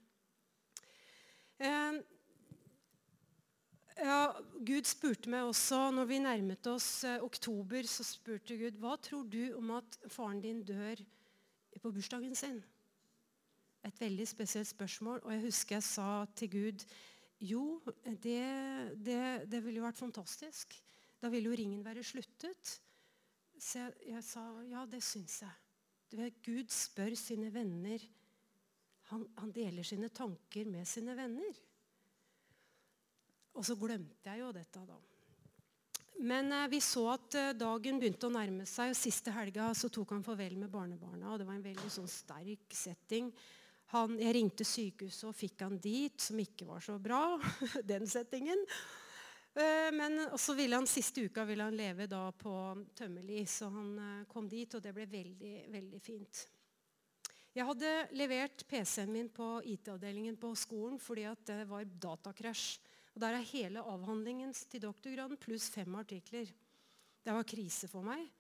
Gud spurte meg også, når vi nærmet oss oktober, så spurte Gud, hva tror du om at faren din dør på bursdagen sin? Et veldig spesielt spørsmål, og jeg husker jeg sa til Gud, jo, det ville jo vært fantastisk. Da ville jo ringen være sluttet. Så jeg sa, ja, det synes jeg. Du vet, Gud spør sine venner. Han deler sine tanker med sine venner. Og så glemte jeg jo dette da. Men vi så at dagen begynte å nærme seg, og siste helga så tok han farvel med barnebarna, og det var en veldig sånn sterk setting. Jeg ringte sykehuset og fikk han dit, som ikke var så bra, den settingen. Men så siste uka ville han leve da på Tømmerli, så han kom dit, og det ble veldig, veldig fint. Jeg hadde levert PC-en min på IT-avdelingen på skolen, fordi at det var datakrasj. Og der er hele avhandlingen til doktorgraden, pluss 5 artikler. Det var krise for meg.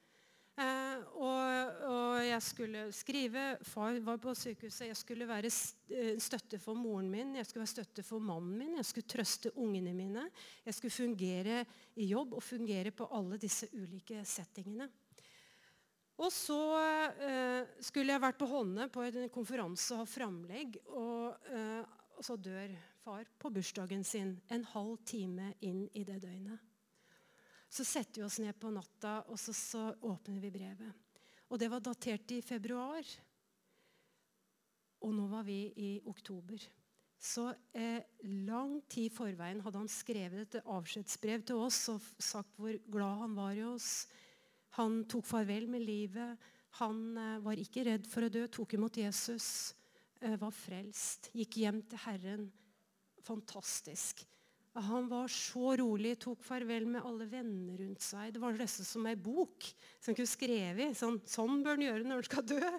Og jeg skulle skrive, far var på sykehuset, jeg skulle være støtte for moren min, jeg skulle være støtte for mannen min, jeg skulle trøste ungene mine, jeg skulle fungere i jobb og fungere på alle disse ulike settingene. Og så skulle jeg vært på Hånne på en konferanse og ha framlegg, og så dør far på bursdagen sin, en halv time inn i det døgnet. Så setter vi oss ned på natta, og så åpner vi brevet. Og det var datert i februar. Og nå var vi i oktober. Så lang tid i forveien hadde han skrevet et avskjedsbrev til oss og sagt hvor glad han var i oss. Han tok farvel med livet. Han var ikke redd for å dø, tok imot Jesus, var frelst, gikk hjem til Herren. Fantastisk. Han var så rolig, tok farvel med alle venner rundt seg. Det var nesten som en bok som han kunne skrevet. Sånn bør han gjøre når han skal dø.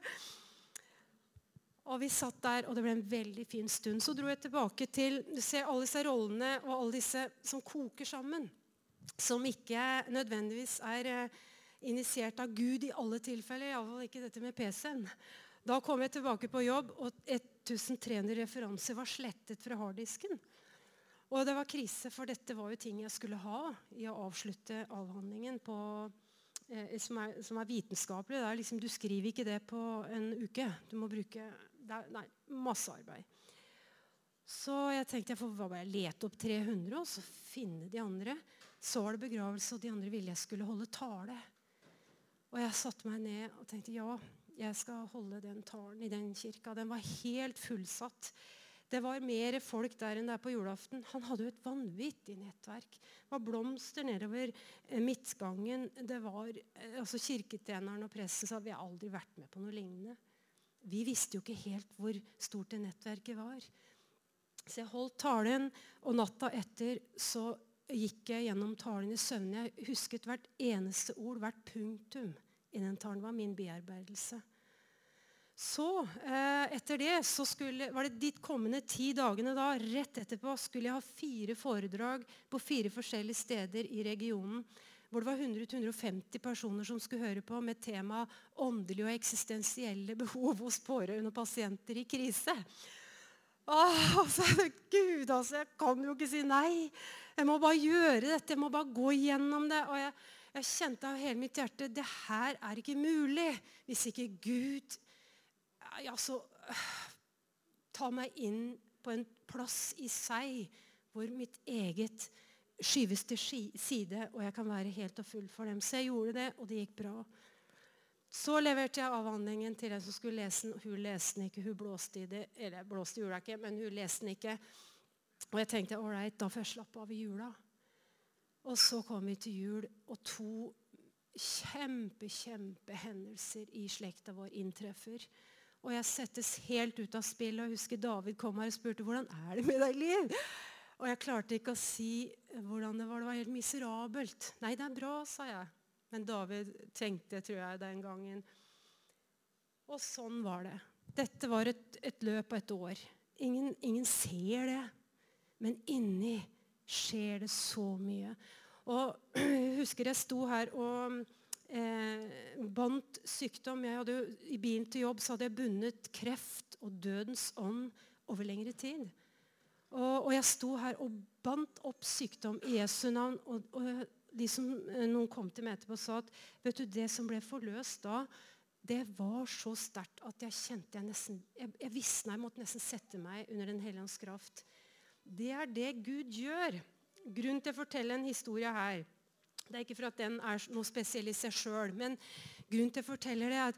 Og vi satt der, og det ble en veldig fin stund. Så dro jeg tilbake til alle disse rollene og alle disse som koker sammen. Som ikke nødvendigvis initiert av Gud i alle tilfeller. I alle fall ikke dette med PC-en. Da kom jeg tilbake på jobb, og 1300 referanser var slettet fra harddisken. Og det var krise, for dette var jo ting jeg skulle ha i å avslutte avhandlingen på, som er vitenskapelig. Det er liksom, du skriver ikke det på en uke. Du må bruke masse arbeid. Så jeg tenkte jeg får bare lete opp 300 og så finne de andre. Så var det begravelse, og de andre ville jeg skulle holde tale. Og jeg satte meg ned og tenkte ja, jeg skal holde den talen i den kirka. Den var helt fullsatt. Det var mer folk der enn der på julaften. Han hadde jo et vanvittig nettverk. Det var blomster nedover midtgangen. Det var, kirketjeneren og pressen sa vi har aldri vært med på noe lignende. Vi visste jo ikke helt hvor stort det nettverket var. Så jeg holdt talen, og natta etter så gikk jeg gjennom talen i søvn. Jeg husket hvert eneste ord, hvert punktum i den talen. Var min bearbeidelse. Så etter det så var det de kommende 10 dagene da, rett etterpå skulle jeg ha 4 foredrag på 4 forskjellige steder i regionen, hvor det var 100-150 personer som skulle høre på med tema åndelige og eksistensielle behov hos pårørende og pasienter i krise. Gud, jeg kan jo ikke si nei. Jeg må bare gjøre dette, jeg må bare gå gjennom det. Og jeg kjente av hele mitt hjerte, det her er ikke mulig hvis ikke Gud ta meg inn på en plass i seg hvor mitt eget skyves til side, og jeg kan være helt og full for dem. Så jeg gjorde det, og det gikk bra. Så leverte jeg avhandlingen til en som skulle lese den. Hun leste den ikke, hun blåste i det. Eller blåste gjorde jeg ikke, men hun leste den ikke. Og jeg tenkte, all right, da får jeg slappe av i jula. Og så kom vi til jul, og 2 kjempehendelser i slekta vår inntreffer. Og jeg settes helt ut av spill, og jeg husker David kom her og spurte, hvordan er det med deg, Liv? Og jeg klarte ikke å si hvordan det var. Det var helt miserabelt. Nei, det er bra, sa jeg. Men David tenkte, tror jeg, den gangen. Og sånn var det. Dette var et løp av et år. Ingen ser det. Men inni skjer det så mye. Og jeg husker jeg sto her og bandt sykdom. I bilen til jobb så hadde jeg bundet kreft og dødens ånd over lengre tid. Og jeg sto her og bandt opp sykdom i Jesu navn. Og noen kom til meg etterpå og sa at vet du, det som ble forløst da, det var så sterkt at jeg kjente jeg visste jeg måtte nesten sette meg under den hellige ånds kraft. Det er det Gud gjør. Grunnen til å fortelle en historie her, det er ikke for at den er noe spesiell i seg selv, men grunnen til å fortelle det er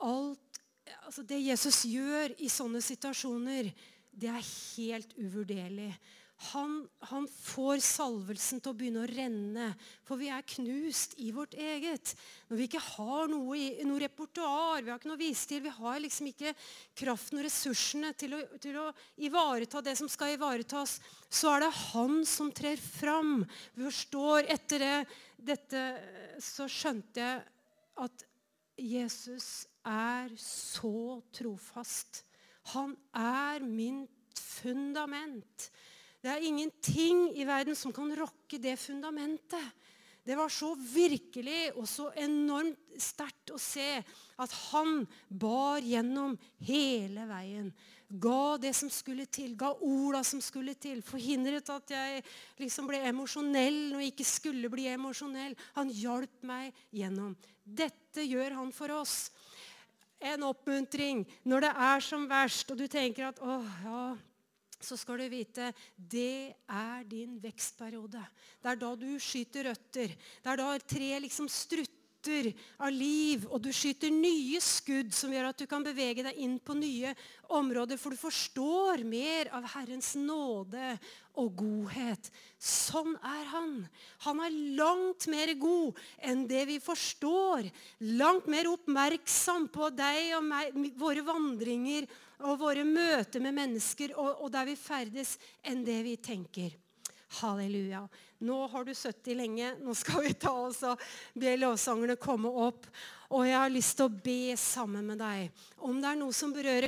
at det Jesus gjør i sånne situasjoner, det er helt uvurderlig. Han får salvelsen til å begynne å renne, for vi er knust i vårt eget. Når vi ikke har noe repertoar, vi har ikke noe vise til, vi har liksom ikke kraften og ressursene til å ivareta det som skal ivaretas, så er det han som trer fram. Vi forstår etter dette, så skjønte jeg at Jesus er så trofast. Han er min fundament. Det er ingenting i verden som kan rokke det fundamentet. Det var så virkelig og så enormt sterkt å se at han bar gjennom hele veien. Ga det som skulle til, ga orda som skulle til, forhindret at jeg liksom ble emosjonell når jeg ikke skulle bli emosjonell. Han hjalp meg gjennom. Dette gjør han for oss. En oppmuntring når det er som verst, og du tenker at så skal du vite, det din vekstperiode. Det da du skyter røtter. Det da treet liksom strutter av liv, og du skyter nye skudd som gjør at du kan bevege deg inn på nye områder, for du forstår mer av Herrens nåde og godhet. Sånn han. Han langt mer god enn det vi forstår. Langt mer oppmerksom på deg og meg, våre vandringer og våre møter med mennesker, og der vi ferdes, enn det vi tenker. Halleluja. Nå har du sittet lenge. Nå skal vi ta oss og be lovsangerne komme opp. Og jeg har lyst til å be sammen med deg. Om det noe som berører